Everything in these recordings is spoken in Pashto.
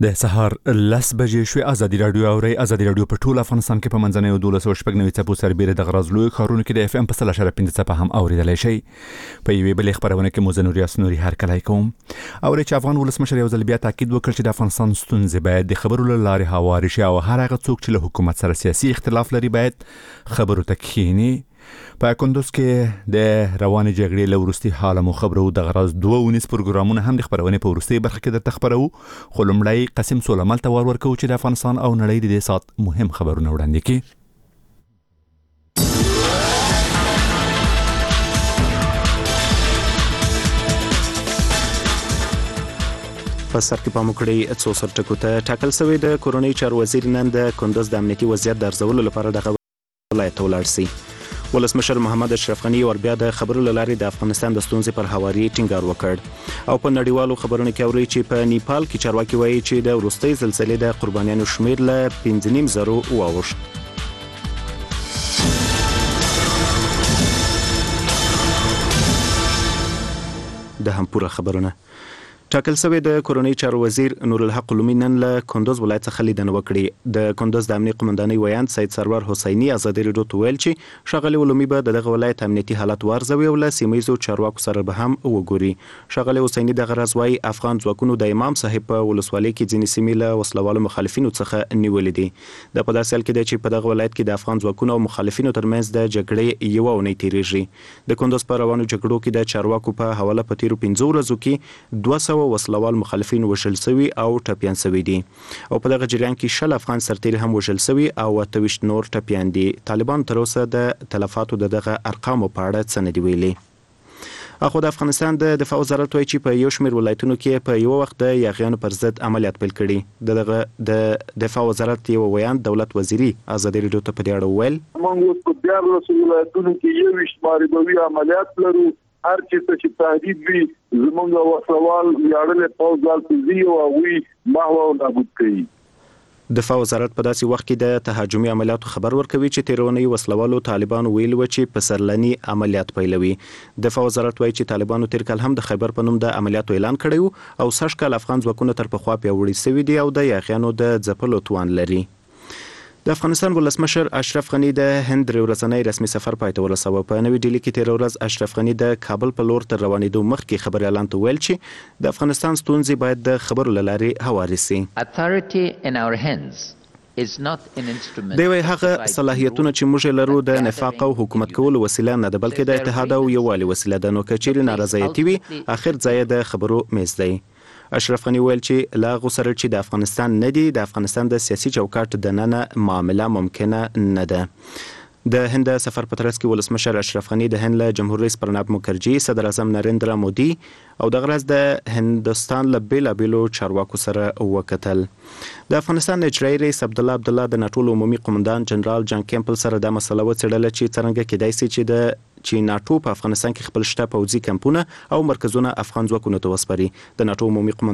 د سهار 10 بجې شوې. ازادي رادیو اوري. ازادي رادیو په ټول افغانستان کې په منځنۍ 12 څپو سربېره د غرضلوي خارونو کې د اف ام په 3.5 څپه هم اوریدلای شي. په یوې بلې خبرونه کې مزنوري اسنوري هر کله کوم اوري چې افغان ولسمشر یو ځل بیا تاکید وکړ چې د افغانستان ستونزې باید د خبرو له لارې هواري شي او هر هغه څوک چې له حکومت سره سیاسي اختلاف لري باید خبرو ته کښیني. په کندوز کې د روانې جګړې له وروستي حاله مو خبرو د غرض 2 پروګرامونه هم د خبرونې په وروستي برخه کې درته خبرو. خو لومړی قاسم سولمل ته ورکوو چې د افغانستان او نړۍ د دې سات مهم خبرونه وړاندې کړي. په سر کې پام وکړئ څو سر ټکو ته ټاکل شوی د کورونی چارو وزیر نن د کندوز د امنیتي وضعیت د ارزولو لپاره د ولایت ولاړ شي. ولسمشر محمد اشرف غنی وربیا د خبرو لاري د افغانستان د ستونزې پر هواري ټینګار وکړ او په نړیوالو خبرونو کې اوري چې په نیپال کې چارواکي وایي چې د وروستۍ زلزلې د قربانیانو شمیر له 5.5 واوښت. د هم پوره خبرونه ټاکل شوی د کورونی چارو وزیر نورالحق علومي نن له کندوز ولایت څخه لیدنه وکړي. د کندوز د امنیتي قومندانۍ ویاند سید سرور حسیني ازادي رادیو ته ویل چې ښاغلي علومي به دغه ولایت امنیتي حالت وارزوي او له سیمایي چارواکو سره به هم وګوري. ښاغلي حسیني د غرض وايي افغان ځواکونو د امام صاحب په ولسوالۍ کې ځینې سیمې له وسلوالو مخالفینو څخه نیولې دي. د په داسې حال کې چې په دغه ولایت کې د افغان ځواکونو او مخالفینو ترمنځ د جګړې یو اونۍ تیریږي. د کندوز په روانو جګړو کې د چارواکو په حواله په تیرو 15 ورځو کې 200 وسلوال مخالفین وشل شوي او ټپيان شوي دي او په دغه جریان کې 60 افغان سرتیري هم وشل شوي او 28 نور ټپيان دي. طالبان تر اوسه د تلفاتو دغه ارقام په اړه څه نه دی ویلي. اخو د افغانستان د دفاع وزارت وایي چې په یو شمېر ولایتونو کې په یو وخت د یاغیانو پر ضد عملیات پیل کړي. د دفاع وزارت یو ویاند دولت وزیری ازادي رادیو ته په دې اړه ویل موږ په 14 ولایتونو کې یو شماري عملیات لرو. هر چې تهدید وي زمونږ وسوال یاړل پوزال تزي او وی محو او نابود کوي. دفاع وزارت په داسې وخت کې د تهاجمي عملیاتو خبر ورکوي چې تیرونی وسلوالو طالبان ویل و چې په سرلني عملیات پیلوي. دفاع وزارت وایي چې طالبانو تیر کال هم د خیبر په نوم د عملیاتو اعلان کړی او سږ کال افغان ځواکونه تر پخوا پیاوړي شوي دي او د یاغیانو د ځپلو توان لري. د افغانستان ولسمشر اشرف غنی د هند ورځنی رسمي سفر پای ته ورساوه. په نوې ډیلي کې تیر ورځ اشرف غنی د کابل په لور تر روانېدو مخکې خبري اعلان ته ویل چې د افغانستان ستونزې باید د خبرو له لارې هواري شي. دی وایي هغه صلاحیتونه چې موږ لرو د نفاق او حکومت کولو وسیله نه ده بلکې د اتحاد او یووالي وسیله ده. نو که چیرې نارضایتي وي اخر ځای د خبرو میز دی. اشرف غنی ویل چې لا غوسره چې د افغانستان نه دی د افغانستان د سیاسي چوکاټ د ننه معامله ممکنه نه ده. د هند سفر په ترڅ کې ولسمشر اشرف غنی د هند له جمهور رئیس پرناب مکرجي صدر اعظم نریندرا مودي او د غرض د هندستان له بیلابیلو چارواکو سره وکتل. د افغانستان اجرایي رئیس عبدالله د ناټو عمومي قومندان جنرال جان کیمپل سره د مسله وڅېړله چې څرنګه کېدای شي چې ناټو په افغانستان کې خپل شته پوځي کمپونه او مرکزونه افغان ځواکونو ته وسپاري. د ناټو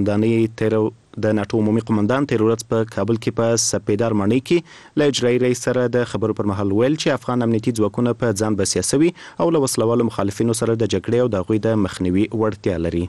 عمومي قومندان تیر ورځ په کابل کې په سپیدار ماڼۍ کې له اجرایي رئیس سره د خبرو پر مهال ویل چې افغان امنیتي ځواکونه په ځان بسیا شوي او له وسلوالو مخالفینو سره د جګړې او د هغوی د مخنیوي وړتیا لري.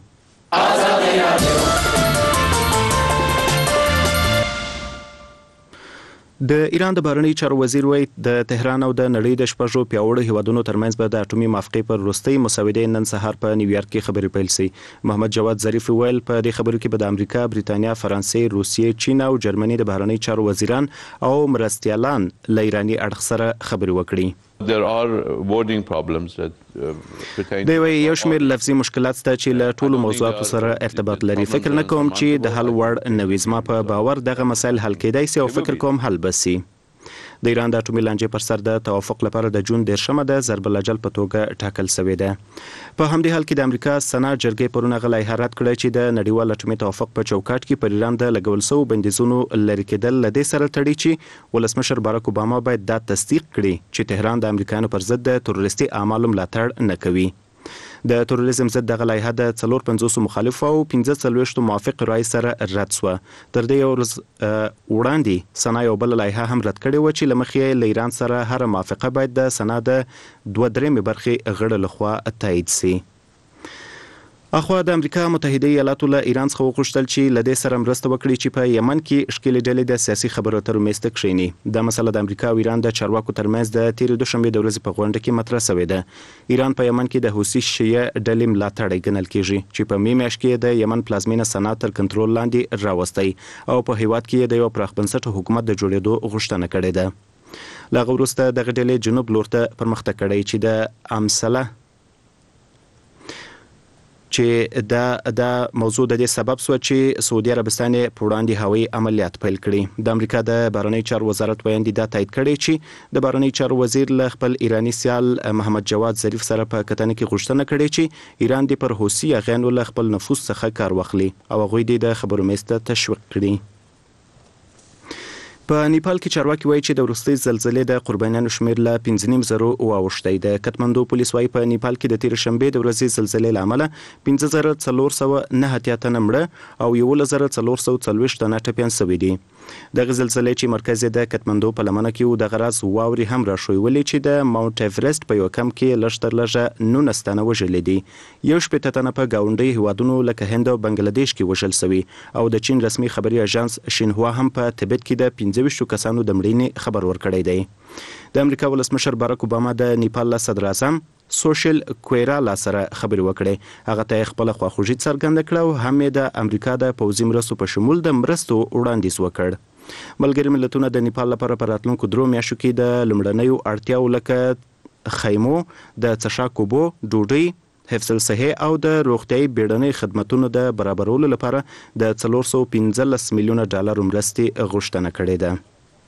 د ایران د بهرنیو چارو وزیر وایي د تهران او د نړۍ د شپږو پیاوړو هیوادونو ترمنځ به د اټومي موافقې پر وروستۍ مسودې نن سهار په نیویارک کې خبرې پیل شي. محمد جواد ظریف ویل په دې خبرو کې به د امریکا، بریتانیا، فرانسې، روسیې، چین او جرمني د بهرنیو چارو وزیران او مرستیالان له ایراني اړخ سره خبرې وکړي. There are wording problems that pertain دی وایي یو شمېر لفظي مشکلات شته چې له ټولو موضوعاتو سره ارتباط لري. فکر نه کوم چې د حل وړ نه وي. زما په باور دغه مسایل حل کېدای شي او فکر کوم حل به شي. د ایران د اټومي لانجې پر سر د توافق لپاره د جون 10 د ضرب الاجل په توګه ټاکل شوې ده. په همدې حال کې د امریکا سنا جرګې پرونه غلای حرات کړی چې د نړیوال اټومي توافق په چوکاټ کې پر ایران د لګول شوو بندیزونو لرې کېدل له دې سره تړي چې ولسمشر باراک اوباما باید دا تصدیق کړي چې تهران د امریکایانو پر ضد د تروریستي اعمالو ملاتړ نه کوي. د تروریزم ضد دغه لایحه د 450 مخالف او 45 موافق رای سره رد شوه. تر دې یو ورځ وړاندې سنا یو بل لایحه هم رد کړې و چې له مخې له ایران سره هر موافقه باید د سنا د 2/3 برخې غړو لخوا تایید شي. اخوا د امریکا متحده ایالاتو له ایران څخه وغوښتل چې له دې سره مرسته وکړي چې په یمن کې ښکېلې ډلې د سیاسي خبرو اترو میز ته کښیني. دا مسله د امریکا او ایران د چارواکو ترمنځ د تېرې دوشنبې د ورځې په غونډه کې مطرح شوې ده. ایران په یمن کې د حوثي شیعه ډلې ملاتړی ګڼل کېږي چې په میاشت کې د یمن پلازمینه سنا تر کنټرول لاندې راوستي او په هیواد کې د یو پراخ بنسټه حکومت د جوړېدو غوښتنه کړې ده. لا غوړسته د غډلې جنوب لور ته پرمختګ کړی چې د امثله چې دا موضوع د دې سبب شو چې سعودي عربستان په وړاندې هوایي عملیات پیل کړي. د امریکا د بهرنی چارو وزارت ویاندې دا تایید کړي چې د بهرنی چارو وزیر له خپل ایرانی سیال محمد جواد ظریف سره په کتنه کې غوښتنه کړې چې ایران د پر حوثي اغیانو له خپل نفوذ څخه کار واخلي او هغوی د خبرو میز ته تشویق کړي. په نیپال کې چارواکي وایي چې د وروستۍ زلزلې د قربانیانو شمېر له 15,000 واوښتی. د کټمنډو پولیس وایي په نیپال کې د تېرې شنبې د ورځې زلزلې له امله 5,409 تنه مړه او 11,440 تنه ټپیان شوي دي. دغه زلزلې چې مرکز د کټمنډو په لمنه کې و د غرض واوري هم راښویولې چې د ماونټ ایورست په یو کم کې لږ تر لږه 19 تنه وژلې دي. 11 تنه په ګاونډي هیوادونو لکه هند او بنگلاديش کې وژل شوي او د چین رسمي خبري اژانس شینهوا هم په تبت کې د 25 کسانو د مړینې خبر ورکړی دی. د امریکا ولسمشر باراک اوباما د نیپال صدر اعظم سوشل کویرالا سره خبرې وکړې. هغه ته خپل خواخوږي څرګنده کړه او هم د امریکا د پوځي مرستو په شمول د مرستو وړاندیز وکړ. ملګري ملتونه د نیپال لپاره په راتلونکو 3 میاشتو کې د لومړنیو اړتیاو لکه خیمو، د څښاک اوبو، ډوډۍ، حفظ الصحه او د روغتیايي بیړنۍ خدماتونو د برابرولو لپاره د 415 میلیونه ډالر مرستې غوښتنه کړې ده.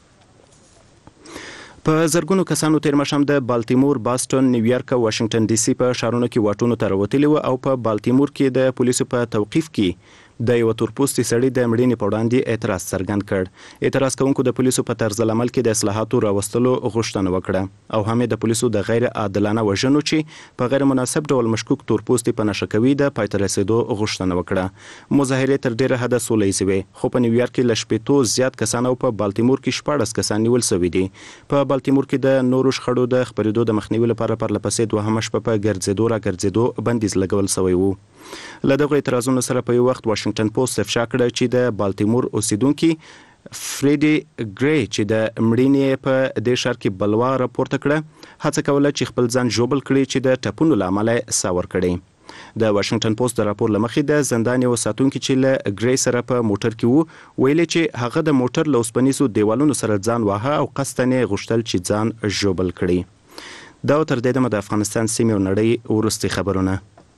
په زرګونو کسانو تیر ماښام د بالټیمور، باستون، نیویارک او واشنگټن ډي سي په ښارونو کې واټونو ته راوتلي و او په بالټیمور کې د پولیسو په توقیف کې د یو تورپوستي سړي د مړینې په وړاندې اعتراض څرګند کړ. اعتراض کوونکو د پولیسو په طرز العمل کې د اصلاحاتو راوستلو غوښتنه وکړه او هم د پولیسو د غیر عادلانه وژنو چې په غیر مناسب ډول مشکوک تورپوستي په نشه کوي د پای ته رسیدو غوښتنه وکړه. مظاهرې تر ډیره حده سوله ییزې وې خو په نیویارک کې له 80 زیات کسان او په بالټیمور کې 14 کسان نیول شوي دي. په بالټیمور کې د نورو شخړو د خبرېدو د مخنیوي لپاره پرلپسې دوهمه شپه په ګرځېدو بندیز لګول شوی وو. له دغه اعتراضونو سره په یو وخت واشنگټن پوسټ افشا کړه چې د بالټیمور اوسیدونکي فریډي ګری چې د مړینې په دې ښار کې بلوا راپورته کړه هڅه کوله چې خپل ځان ژوبل کړي چې د ټپونو له امله ساور کړي. د واشنگټن پوسټ د راپور لمخې د زندان یو ساتونکي چې له ګری سره په موټر کې وو ویلي چې هغه د موټر له اوسپنیزو دیوالونو سره ځان واهه او قصداً غوښتل چې ځان ژوبل کړي. دا تر دې دمه د افغانستان سیمې او نړۍ وروستي خبرونه.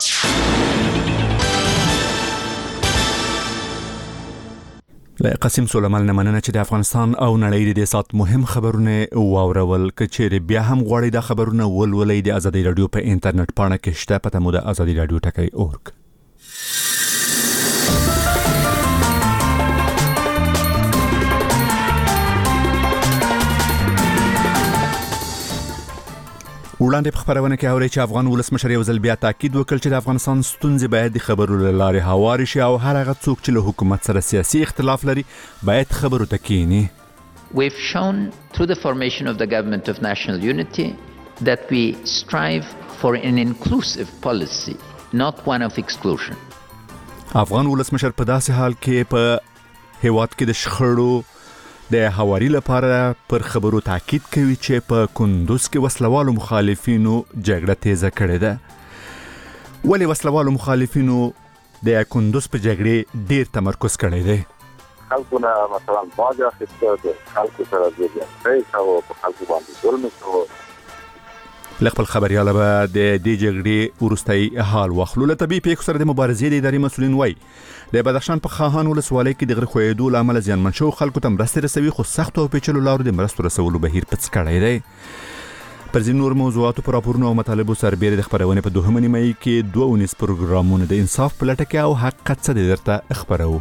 قاسم سلیمان مننه چې د افغانستان او نړۍ د دې سات مهم خبرونه واورول. کچېر بیا هم غواړئ دا خبرونه ولولئ د ازادي رادیو په انټرنیټ پاڼه کې شته پته مو د ازادي رادیو ټکی.org. وړاندې په خبرونه کې اوري چې افغان ولسمشر یو ځل بیا تاکید وکړ چې د افغانستان ستونزې باید د خبرو له لارې هواري شي او هر هغه څوک چې له حکومت سره سیاسي اختلاف لري باید خبرو ته کینی. We've shown through the formation of the government of national unity that we strive for an inclusive policy, not one of exclusion. افغان ولسمشر په داسې حال کې په هیواد کې د شخړو د هواري لپاره پر خبرو تاکید کوي چې په کندوز کې وسلوالو مخالفینو جګړه تیزه کړې ده. ولی وسلوالو مخالفینو د کندوز په جګړې ډیر تمرکز کړی دی. خلکونه مثلا باج اخیسته د خلکو سره ځای او په خلکو باندې ظلم شو. خپل خبرياله به د دې جګړې ورستۍ حال واخلو. له طبي پیښو سره د مبارزې د ادارې مسولین وای د بدخشان په خاهان ولسوالۍ کې د غره خوېدو لامل زیانمن شو خلکو ته مرستې رسوي خو سخت او پیچلو لارو د مرستو رسولو بهیر پڅ کړی دی. پر ځینو نور موضوعاتو پر راپورونو او مطالبو سربېره د خبرونه په 2 نیمه کې 2 پروګرامونه د انصاف په لټه کې او حقیقت څه درته خبرو.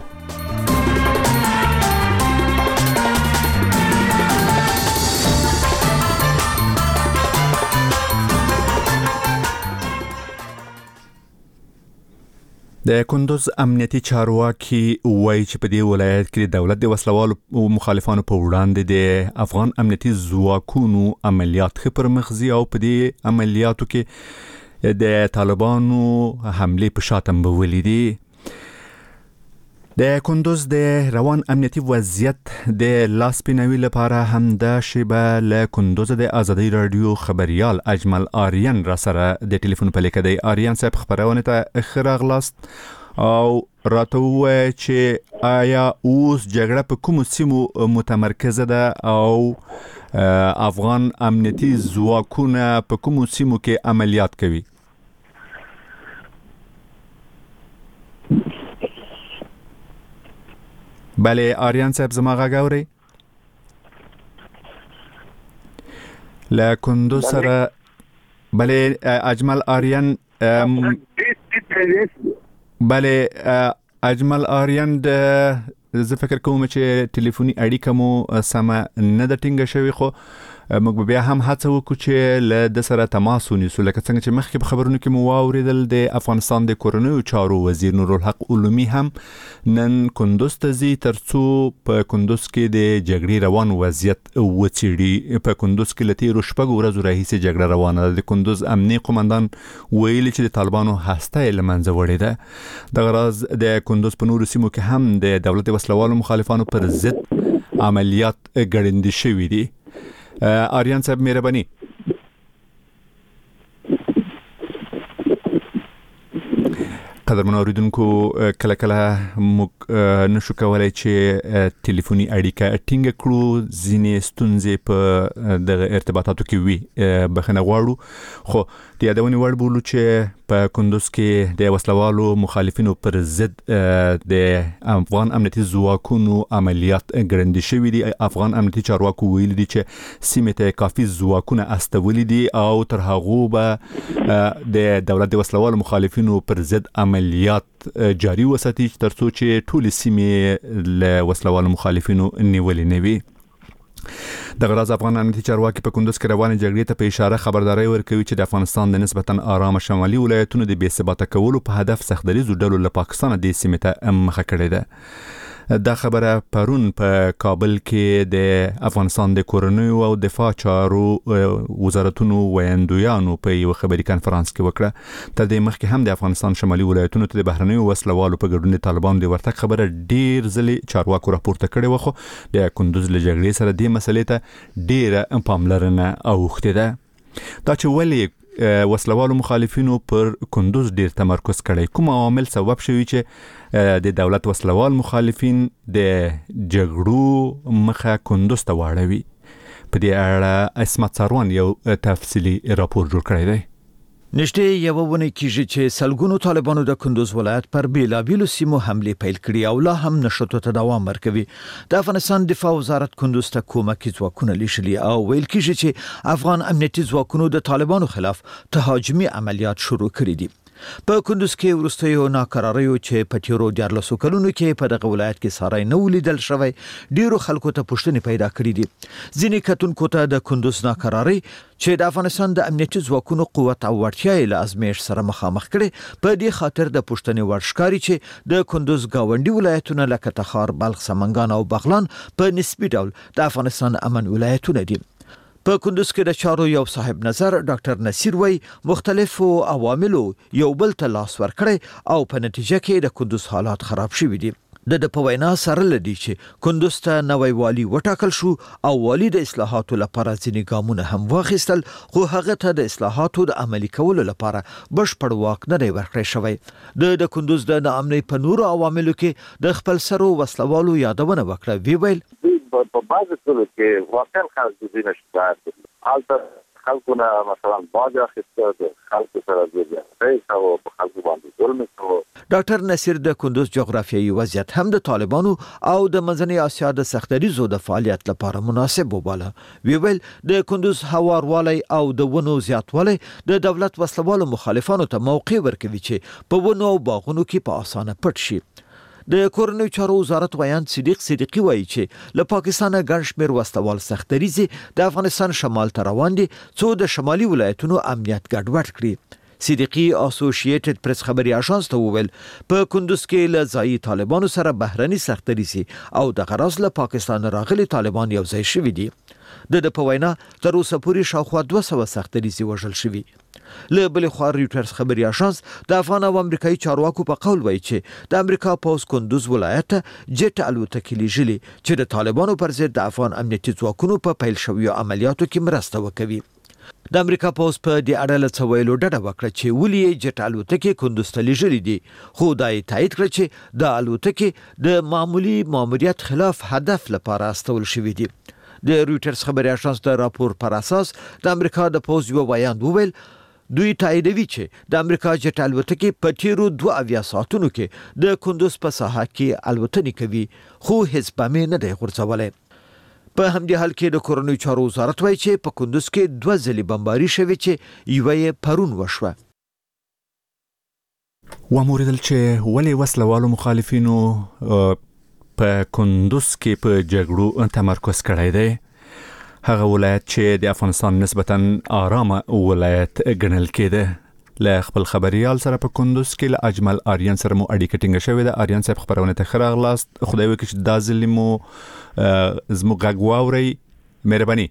د کندوز امنیتي چارواکي وایي چې په دې ولایت کې د دولت د وسلوالو مخالفانو په وړاندې د افغان امنیتي ځواکونو عملیات ښه پر مخ ځي او په دې عملیاتو کې د طالبانو حمله په شاتم ولیدي. د کندوز د روان امنیتي وضعیت د لاسپینوي لپاره هم د شیبه له کندوز د ازادي رادیو خبريال اجمل آریان را سره د ټلیفون په لیکه دی. آریان صاحب خبرونه ته خراغلاست او راته چې آیا اوس جګړه په کوم سیمو متمرکزه ده او افغان امنیتي ځواکونه په کوم سیمو کې عملیات کوي؟ بله آریان صاحب زما غږ اوري؟ له کندوز سره بله اجمل آریان بله اجمل آریان زه فکر کوم چې ټلیفوني اړیکه مو سمه نه ده ټینګه شوې، خو موږ بیا هم هڅه وکړو چې له د سره تماس ونیسو. لکه څنګه چې مخکې په خبرونو کې مو واوریدل د افغانستان د کورنیو چارو وزیر نورالحق علومي هم نن کندوز ته ځي ترڅو په کندوز کې د جګړې روان وضعیت وڅېړي. په کندوز کې له تېرو 6 ورځو راهیسې جګړه روانه ده. د کندوز امنیي قومندان ویلي چې د طالبانو هسته یې له منځه وړې ده. دغه راز د کندوز په نورو سیمو کې هم د دولت وسلوالو مخالفانو پر ضد عملیات ګړندي شوي دي. آریان صاحب مهرباني. قدرمن اوریدونکو کله کله موږ نشو کولای چې ټلیفوني اړیکه ټینګ کړو، ځینې ستونزې په دغه ارتباطاتو کې وي، بخښنه غواړو. خو د یادونې وړ بولو چې په کندوز کې د وسلوالو مخالفینو پر ضد د افغان امنیتي ځواکونو عملیات ګړندي شوي دي. افغان امنیتي چارواکو ویلي دي چې سیمې ته کافي ځواکونه استولي دي او تر هغو به د دولت د وسلوالو مخالفینو پر ضد عملیات جاری وساتي ترڅو چې ټول سیمې له وسلوالو مخالفینو نیولې نه وي. دغه راز افغان امنیتي چارواکي په کندوز کې روانې جګړې ته په اشاره خبرداري ورکوي چې د افغانستان د نسبتاً آرامه شمالي ولایتونو د بې ثباته کولو په هدف سختدریزو ډلو له پاکستان د سیمې ته مخه کړې ده. دا خبره پرون په کابل کې د افغانستان د کورنیو او دفاع چارو وزارتونو ویاندویانو په یو خبري کانفرنس کې وکړه. تر دې مخکې هم د افغانستان شمالي ولایتونو ته د بهرنیو وسلوالو په ګډون د طالبانو د ورتګ خبره ډیر ځلې چارواکو راپورته کړې و، خو د کندوز له جګړې سره د مسلې ته ډیره پاملرنه اوښتې ده. دا چې ولې وسلوالو مخالفینو پر کندوز ډیر تمرکز کړی، کوم عوامل سبب شوي چې د دولت وسلوال مخالفین د جګړو مخه کندوز ته واړوي؟ په دې اړه اسمت ساروان یو تفصیلی راپور جوړ کړی دی. نشته یو ونه کیږي چې سلګونو طالبانو د کندوز ولایت پر بیلابیلو سیمو حمله پیل کړي او لا هم نشټو ته دوام ورکوي. د افغانستان دفاع وزارت کندوز ته کومکي ځواکونه لیشلي او ویل کیږي چې افغان امنیتي ځواکونو د طالبانو خلاف تهاجمي عملیات شروع کړي دي. په کندوز کې ورستیو ناکراریو چې په تیرو 14 کلونو کې په دغه ولایت کې ساري نه ولیدل شوی ډیرو خلکو ته پوښتنې پیدا کړې دي. ځینې کتونکو ته د کندوز ناکراری چې د افغانستان د امنیتي ځواکونو قوت او وړتیا له ازمېښت سره مخامخ کړي په دې خاطر د پوښتنې ورشکاري چې د کندوز گاونډي ولایتونه لکه تخار، بلخ، سمنګان او بغلان په نسبی ډول د افغانستان امن ولایتونه دي. په کندوز کې د چارو یو صاحب نظر ډاکټر نصیر وای مختلفو عواملو یو بل ته لاس ورکړي او په نتیجه کې د کندوز حالات خراب شوي دي. د په وینا سره لدی چې کندوز ته نوی والی وټاکل شو او والی د اصلاحاتو لپاره ځینې ګامونه هم واخیستل، خو هغه ته د اصلاحاتو د عملي کولو لپاره بشپړ واک نه دی ورکړی شوی. د کندوز د ناامنۍ په نورو عواملو کې د خپل سرو وسلوالو یادونه وکړه. وی ویل په بعض ټولو کې واقعا خلک د دې نشته حالت خلکونه مثلا باج اخیسته د خلکو سره د دې او په خلکو باندې ظلم شو. ډاکټر نصیر د کندوز جغرافیایي وضعیت هم د طالبانو او د منځنۍ اسیا د سختدریزو د فعالیت لپاره مناسب وباله. وی ویل د کندوز هواروالی او د ونو زیاتوالی د دولت وسلوالو مخالفانو ته موقع ورکوي چې په ونو او باغونو کې په اسانه پټ شي. د کورنیو چارو وزارت ویان صدیقی وایي چې له پاکستانه ګڼ شمېر وسلوال سختدریزي د افغانستان شمال ته روان دي څو د شمالي ولایتونو امنیت ګډوډ کړي. صدیقی اسوسییټډ پریس خبري اژانس ته وویل په کندوز کې له ځایي طالبانو سره بهرني سختدریزي او د غرض له پاکستان راغلي طالبان یو ځای شوي دي. د په وینا تر اوسه پورې شاوخوا 200 سختدریزي وژل شوي. له بل خوا ریوټرز خبري اژانس د افغان او امریکایي چارواکو په قول وایي چې د امریکا پوز کندوز ولایت جټ الوتکې لیږلي چې د طالبانو پر ضد د افغان امنیتي ځواکونو په پیل شویو عملیاتو کې مرسته وکوي. د امریکا پوز په دې اړه له څه ویلو ډډه وکړه چې ولې جټ الوتکې کندوز ته لیږلي دي، خو دا یې تایید کړه چې د الوتکې د معمولی ماموریت خلاف هدف لپاره استول شوې دي. د رویټرز خبري اژانس د راپور پر اساس د امریکا د پوز یو بیان وویل دوی تاییدوي چې د امریکا جټ الوتکې په تیرو 2 ساعتونو کې د کندوز په ساحه کې الوتنې کوي، خو هیڅ بم نه دی غورځولی. په همدې حال کې د کورنیو چارو وزارت وایي چې په کندوز کې 2 ځلې بمباري شوې چې یوه یې پرون وشوه. وموریدل چې ولې وسلوالو مخالفینو په کندوز کې په جګړو تمرکز کړی دی. هغه ولایت چې د افغانستان نسبتاً آرامه ولایت ګڼل کېده. له خپل خبريال سره په کندوز کې له اجمل آریان سره مو اړیکه ټینګه شوې ده. آریان صاحب خبرونه ته خراغلاست. خدای وکړي چې دا ځل مو زموږ غږ واورئ. مهرباني.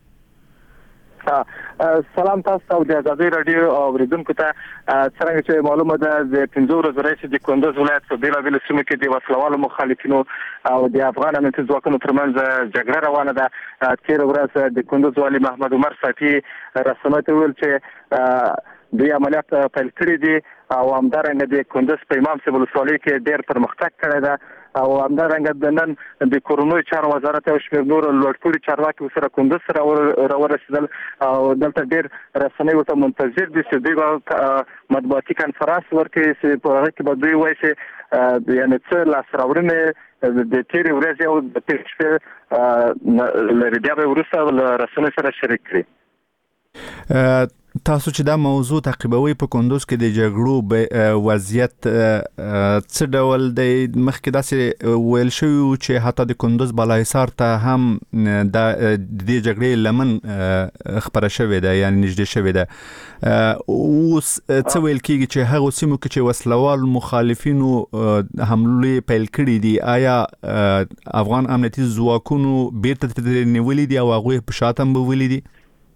سلام تاسو ته د ازادي رادیو اوریدونکو ته. څنګه چې معلومه ده د 15 ورځې راځي د کندوز ولایت په بیلابیل سیمو کې د وسلوالو مخالفینو او د افغان امنیتي ځواکونو ترمنځ جګړه روانه ده. تیر ورځ د کندوز والي محمد عمر صافي رسمي ته ویل چې دوی عملیات پیل کړی دي او همدارنګه د کندوز په امام صاحب ولسوالۍ کې ډېر پرمختګ کړی ده او همدارنګه د نن د کورونوي چارو وزارت او شمېر نور لوړپوړي چارواکي سره کندوز سره ورسېدل او دلته ډېر رسنۍ ورته منتظر دي چې دوی مطبوعاتي کنفرانس ورکړي چې په هغه کې به دوی وایي چې یعنې څه لاسته راوړنې د تیرې ورځې او د تېرې شپې له بیا به وروسته له رسنیو سره شریک کړي. تاسو چې دا موضوع تعقیبوي په کندوز کې د جګړو وضعیت څه ډول دی؟ مخکې داسې ویل شوی چې حتی د کندوز بالاحصار ته هم د دې جګړې لمن خبره شوې ده، یعنی نږدې شوې ده. اوس څه ویل کېږي چې هغه سیمو کې چې وسلوال مخالفینو حملې پیل کړي دي، آیا افغان امنیتي ځواکونو بیرته ترې نیولي دي او هغوی په شاته هم بیولي دي؟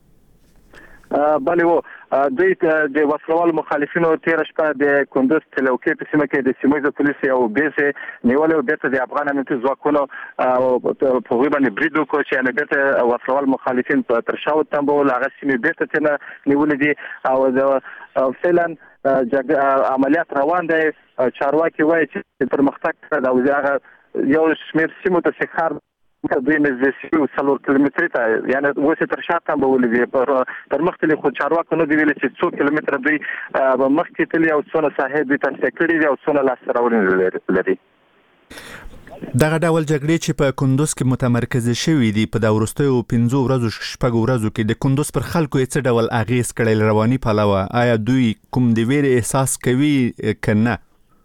بله دوی د وسلوال مخالفینو تیر شپه د کندوز تلوکې په سیمه کې د سیمه پولیسو او بیسه نیولې او بیرته د افغان امنیتي ځواکونو په غوښتنه باندې برید وکړ چې نه بیرته وسلوال مخالفین په ترشاو تنبول هغه سیمه بیرته تنه نیولې دي او فعلا عملیات روان دي. چارواکي وایي چې پرمختګ او هغه یو شمېر سیمو ته سخار دوی نزدې 3 کیلومتر ته یعنی وسه تر شاته به ولې پر مختلف خو چارواکو نه دی ویل چې 2 کیلومتر دوی مخکې تللی او څونه صاحب دي تاسو کړی دی او څونه لاس راوړل لري. دغه ډول جګړې چې په کندوز کې متمرکز شوې دي په دا وروستیو 15 ورځو شپږ ورځو کې د کندوز پر خلکو یې څه ډول اغیز کړی رواني پلوه؟ آیا دوی کوم د ویرې احساس کوي کنه؟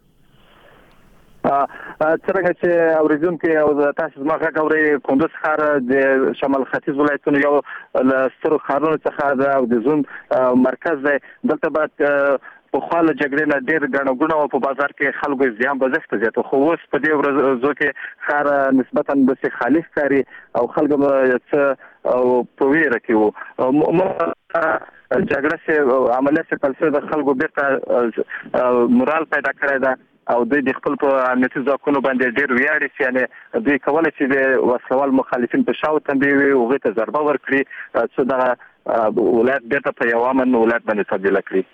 څنګه چې اوریدونکو او تاسو ما غوړي کندوز ښار د شمال ختیځ ولایتونو یو له سترو ښارونو څخه ده او د زون مرکز دی. دلته بعد په خاله جګړې نه ډېر غنوګونه او په بازار کې خلکو زیان بزښت زیات خو اوس په دې ورځو کې ښار نسبتاً د خالص کاری او خلکو څه او په ویره کې وو جګړه سه عملیات په تلسه د خلکو بیرته مورال پیدا کړی ده او دوی د خپل په امنیتي ځواکونو باندې ډېر ویاړي چې یعنی دوی کولای شي د وسلوال مخالفین په شاو تنبیه وي او غته ضربه ورکړي چې دا ولایت بیرته په یو امن ولایت باندې تبدیل کړي.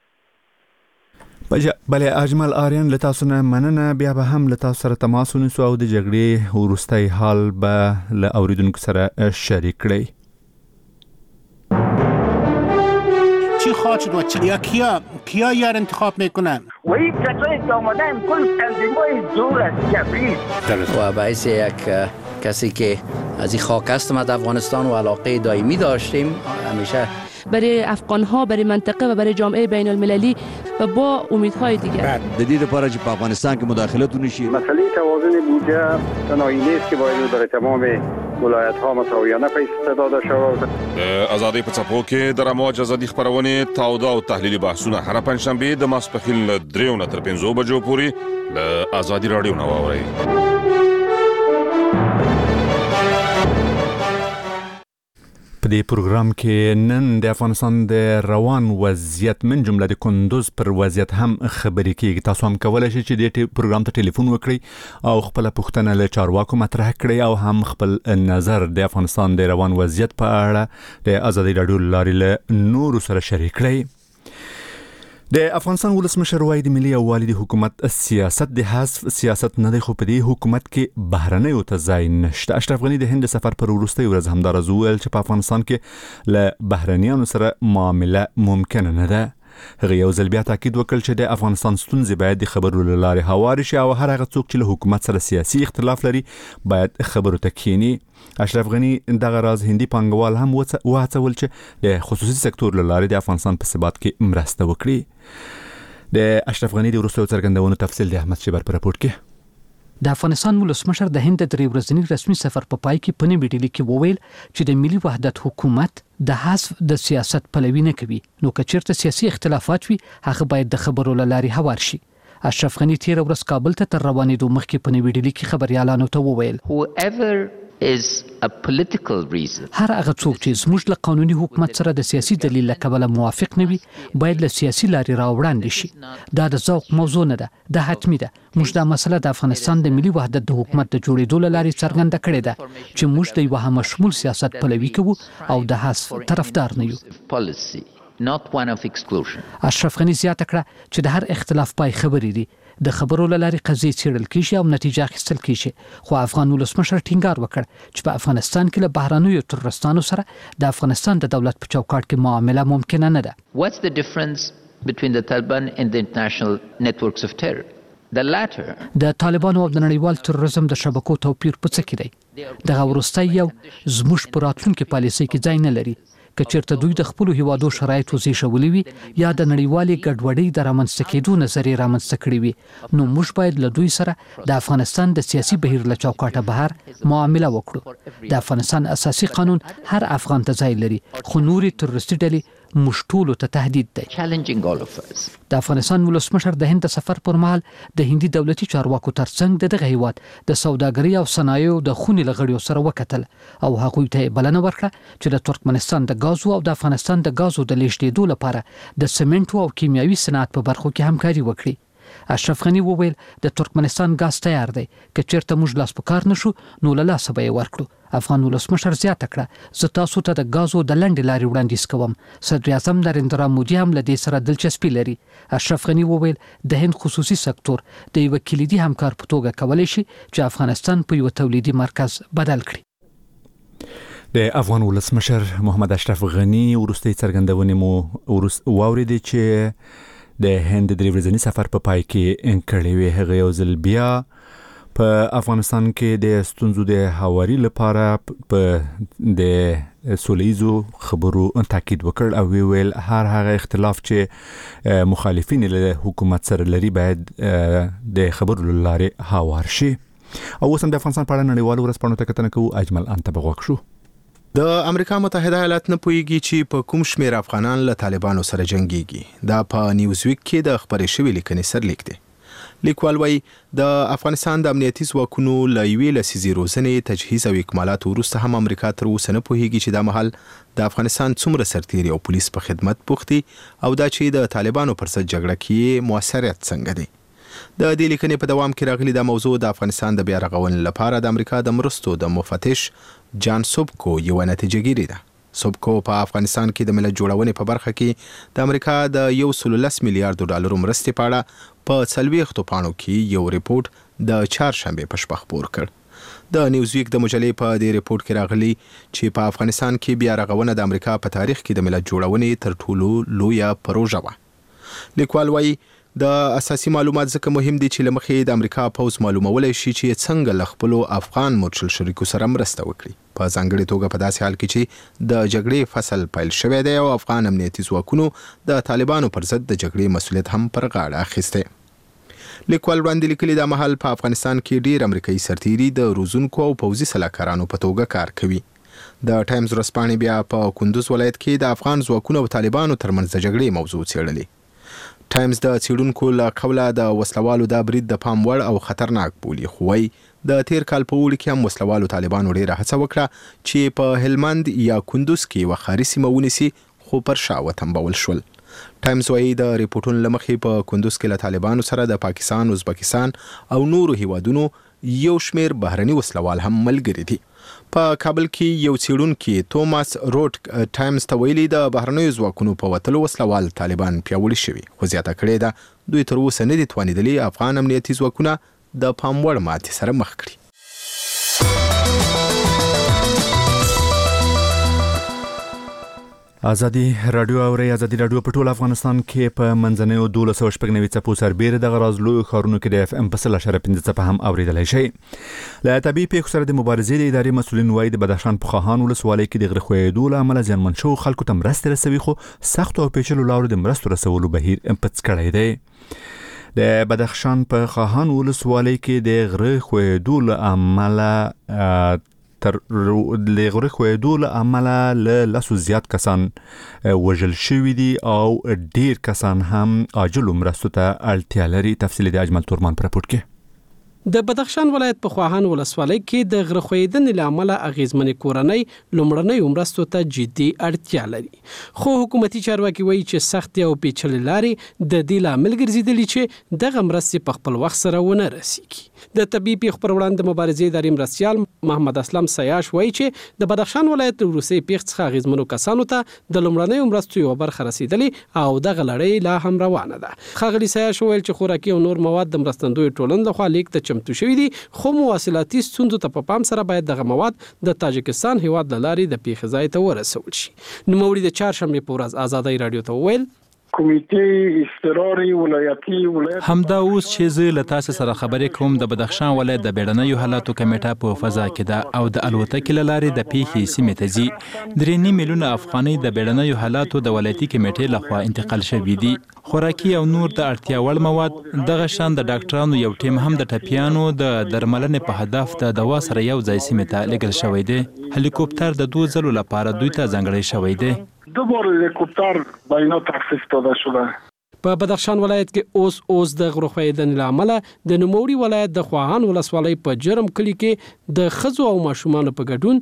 بله اجمل آریان له تاسو نه مننه. بیا به هم له تاسو سره تماس ونیسو او د جګړې وروستی حال به له اوریدونکو سره شریک کړئ. چی خواهد و یا کیا یار انتخاب میکنن؟ و این کسایی که آمدن کل تنظیم‌های زور از جبری و باعث یک کسی که از این خاک هستم از افغانستان و علاقه دائمی داشتیم همیشه برای افغان‌ها، برای منطقه و برای جامعه بین المللی و با امیدهای دیگر. جدید لپاره چې په افغانستان کې مداخلت ونشي. مسئله توازن بودجه تنهایی نیست که باید برای تمام ولایت‌ها مساویانه پیسې داده شود. آزادی په څپو کې د رموج ازادي خبرونه تاوده او تحلیلي بحثونه هر پنځشنبه د ماسپخیل 3 نه تر 5 بجو پورې له آزادي رادیو نو اوري. په دې پروګرام کې نن د افغانستان د روان وضعیت من جمله د کندوز پر وضعیت هم خبرې کیږي. تاسو هم کولای شئ چې د پروګرام ته ټلیفون وکړئ او خپل پوښتنه له چارواکو مطرح کړئ او هم خپل نظر د افغانستان د روان وضعیت په اړه د آزادي رادیو لارې له نورو سره شریک کړئ. د افغانستان ولسمشر وایي د ملي یووالي د حکومت سیاست د حذف سیاست نه دی، خو په دې حکومت کې بهرنیو ته ځای نشته. اشرف غني د هند سفر پر وروستۍ ورځ همدارز وویل چې په افغانستان کې له بهرنیانو سره معامله ممکنه نه ده. هغه یو ځل بیا تاکید وکړ چې د افغانستان ستونزې باید د خبرو له لارې هوارې شي او هر هغه څوک چې له حکومت سره سیاسي اختلاف لري باید خبرو ته کښیني. اشرف غني دغه راز هندي پانګوال هم وهڅول چې د خصوصي سکتور له لارې د افغانستان په ثبات کې مرسته وکړي. د اشرف غني د وروستیو څرګندونو تفصیل د احمد شیبر په راپورټ کې. د افغانستان ولسمشر د هند د 3 ورځني رسمي سفر په پای کې په نوې ډیلي کې وویل چې د ملي وحدت حکومت د حذف د سیاست پلوي نه کوي، نو که چیرته سیاسي اختلافات وي هغه باید د خبرو له لارې هوار شي. اشرف غني تیر ورځ کابل ته تر روانېدو مخکې په نوې ډیلي کې خبريالانو ته وویل whoever is a political reason هر هغه څوک چې زموږ له قانوني حکومت سره د سیاسي دلیل له کبله موافق نه وي باید له سیاسي لارې راوړاندې شي. دا د ذوق موضوع نه ده، دا حتمی ده. موږ دا مسله د افغانستان د ملي وحدت د حکومت د جوړېدو له لارې څرګنده کړې ده چې موږ د یو همشمول سیاست پلوي کوو او د حذف طرفدار نه یو. not one of exclusion. اشرف غني زیاته کړه چې د هر اختلاف پای خبرې دي، د خبرو له لارې قضیې څېړل کیږي او نتیجه اخیستل کیږي. خو افغان ولسمشر ټینګار وکړ چې په افغانستان کې له بهرنیو ترورستانو سره د افغانستان د دولت په چوکاټ کې معامله ممکنه نه ده. What's the difference between the Taliban and the international networks of terror? The latter د طالبانو او د نړیوال تروریزم د شبکو توپیر په څه کې دی؟ دغه وروستی یو زموږ په راتلونکي پالیسۍ کې ځای نه لري. که چیرته دوی د خپلو هیوادو شرایط وزیښولي وي یا د نړیوالې ګډوډۍ د رامنځته کېدو نظریې رامنځته کړې وي، نو موږ باید له دوی سره د افغانستان د سیاسي بهیر له چوکاټه بهر معامله وکړو. د افغانستان اساسي قانون هر افغان ته ځای لري، خو نورې تروریستي ډلې موږ ټولو ته تهدید دی. د افغانستان ولسمشر د هند سفر پر مهال د هندي دولتي چارواکو ترڅنګ دغه هیواد د سوداګرۍ او صنایعو د خونې له غړیو سره وکتل او هغوی ته بلنه ورکړه چې د ترکمنستان د غازو او د افغانستان د غازو د لیږدېدو لپاره د سمنټو او کیمیاوي صنعت په برخو کې همکاري وکړي. اشرف غني وویل د ترکمنستان غاز تیار دی، که چیرته موږ لاس په کار نشو نو له لاسه به یې ورکړو. افغان ولسمشر زیاته کړه زه تاسو ته د غازو د لنډې لارې وړاندیز کوم. صدر اعظم نریندرا مودي هم له دې سره دلچسپي لري. اشرف غني وویل د هند خصوصي سکتور د یو کلیدي همکار په توګه کولی شي چې افغانستان په یو تولیدي مرکز بدل کړي. د افغان ولسمشر محمد اشرف غني وروستۍ څرګندونې مو واورېدې چې د هند د 3 ورځني سفر په پای کې کړې وې. هغه یو ځل بیا په افغانستان کې د ستونزو د هواري لپاره په د سوله‌ییزو خبرو تاکید وکړ او ویل هر هغه اختلاف چې مخالفین له حکومت سره لري باید د خبرو له لارې هوار شي. او اوس هم د افغانستان په اړه نړیوالو ورځپاڼو ته کتنه کوو. اجمل انت بغوښ شو. د امریکا متحده ایالات نه پوهیږي چې په کوم شمیر افغانان له طالبانو سره جنگيږي. دا په نیوزویک کې د خبرې شوې لیکنې سرلیک دی. لیکوال وايي د افغانستان د امنیتي ځواکونو له یوې لسیزې روزنې تجهیز او اکمالات وروسته هم امریکا تر اوسه نه پوهیږي چې دا مهال د افغانستان څومره سرتیري او پولیس په خدمت بوختي او دا چې د طالبانو پر ضد جګړه کې موثریت څنګه دی. د دې لیکنې په دوام کې راغلي د موضوع د افغانستان د بیا رغونې لپاره د امریکا د مرستو د مفتش جان سوبکو یو نتیجهګیری ده. سوبکو په افغانستان کې د ملت جوړونې په برخه کې د امریکا د 110 میلیارډ ډالرو مرستې په اړه په 40 پاڼو کې یو ریپورت د چهارشنبه په شپه خپور کړ. د نیوزویک د مجلې په دې ریپورت کې راغلي چې په افغانستان کې بیا رغونه د امریکا په تاریخ کې د ملت جوړونې تر ټولو لویه پروژه وه. لیکوال وايي د اساسي معلومات ځکه مهم دي چې لمخې د امریکا پوز معلومولای شي چې څنګه له خپلو افغان مورچل شریکو سره مرسته وکړي. په ځانګړي توګه په داسې حال کې چې د جګړې فصل پیل شوی دی او افغان امنیتي ځواکونو د طالبانو پر ضد د جګړې مسؤلیت هم پر غاړه اخیستی. لیکوال وړاندې لیکلي دا مهال په افغانستان کې ډیر امریکایي سرتیري د روزونکو او پوځي سلاکارانو په توګه کار کوي. د ټایمز ورځپاڼې بیا په کندوز ولایت کې د افغان ځواکونو او طالبانو ترمنځ د جګړې موضوع څېړلې. ټایمز د څېړونکو له قوله د وسلوالو دا برید د پام وړ او خطرناک بولي، خو وايي د تیر کال په اوړي کې هم وسلوالو طالبانو ډېره هڅه وکړه چې په هلمند یا کندوز کې یوه ښاري سیمه ونیسي، خو پر شا وتمبول شول. ټایمز وايي د ریپورټونو له مخې په کندوز کې له طالبانو سره د پاکستان، ازبکستان او نورو هیوادونو یو شمیر بهرني وسلوال هم ملګري دي. په کابل کې یو څېړونکي توماس روټ ټایمز ته ویلي د بهرنیو ځواکونو په وتلو وسلوال طالبان پیاوړي شوي، خو زیاته کړې ده دوی تر اوسه نه دي توانېدلي افغان امنیتي ځواکونه د پام وړ ماتې سره مخ کړي. ازادي رادیو اوري ازادي رادیو په ټول افغانستان کې په منځنیو 1290 څپو سربېره د غرازلو خارونو کې د اف ام په 15 څپه هم اوریدلای شي. له طبي پیښو سره د مبارزې د ادارې مسولین وایي د بدخشان په خواهان ولسوالۍ کې د غره خوېدو له امله زیانمن شوو خلکو ته مرستې رسوي، خو سخت او پیچلو لارو د مرستو رسولو بهیر پڅ کړی دی. د بدخشان په خواهان ولسوالۍ کې د غره خوېدو له امله تر لغړ خوېدو له امله له لاسو زیات کسان وژل شوي دي او ډیر کسان هم عاجلو مرستو ته اړتیا لري. تفصیل د اجمل تورمان پر راپورټ کې. د بدخشان ولایت په خواهان ولسوالۍ کې د غره خوېدنې له امله اغیزمنې کورنۍ لومړنۍ مرستو ته جدي اړتیا لري، خو حکومتي چارواکي وایي چې سختې او پیچلې لارې د دې لامل ګرځېدلې چې دغه مرستې په خپل وخت سره ونه رسیږي. د طبي پیښو پر وړاندې مبارزې ادارې مرستیال محمد اسلم سیاش وایي چې د بدخشان ولایت د وروستۍ پیښې څخه اغیزمنو کسانو ته د لومړنیو مرستو یوه برخه رسېدلې او دغه لړۍ لا هم روانه ده. ښاغلي سیاش وویل چې خوراکي او نور مواد د مرستندویو ټولنې لخوا لیږد ته چمتو شوي دي، خو مواصلاتي ستونزو ته په پام سره باید دغه مواد د تاجکستان هیواد له لارې د پیښې ځای ته ورسول شي. نوموړي د چهارشنبې په ورځ ازادۍ رادیو ته وویل کمیټې اضطراري ولایتي همدا اوس چې زه له تاسو سره خبرې کوم د بدخشان ولایت د بیړنیو حالاتو کمیټه په فضا کې ده او د الوتکې له لارې د پیښې سیمې ته ځي. 3 میلیونه افغانۍ د بیړنیو حالاتو د ولایتي کمیټې لخوا انتقال شوي دي. خوراکي او نور د اړتیا وړ مواد، دغه شان د ډاکټرانو یو ټیم هم د ټپیانو د درملنې په هدف د دوا سره یو ځای سیمې ته لېږل شوی دی. هلیکوپټر د 2 ځلو لپاره دوی ته ځانګړی شوی دی. 2 بار هلیکوپټر به اینا تخصیص داده شده. په بدخشان ولایت کې اوس د غره خوېدنې له امله د نوموړي ولایت د خواهان ولسوالۍ په جرم کلي کې د ښځو او ماشومانو په ګډون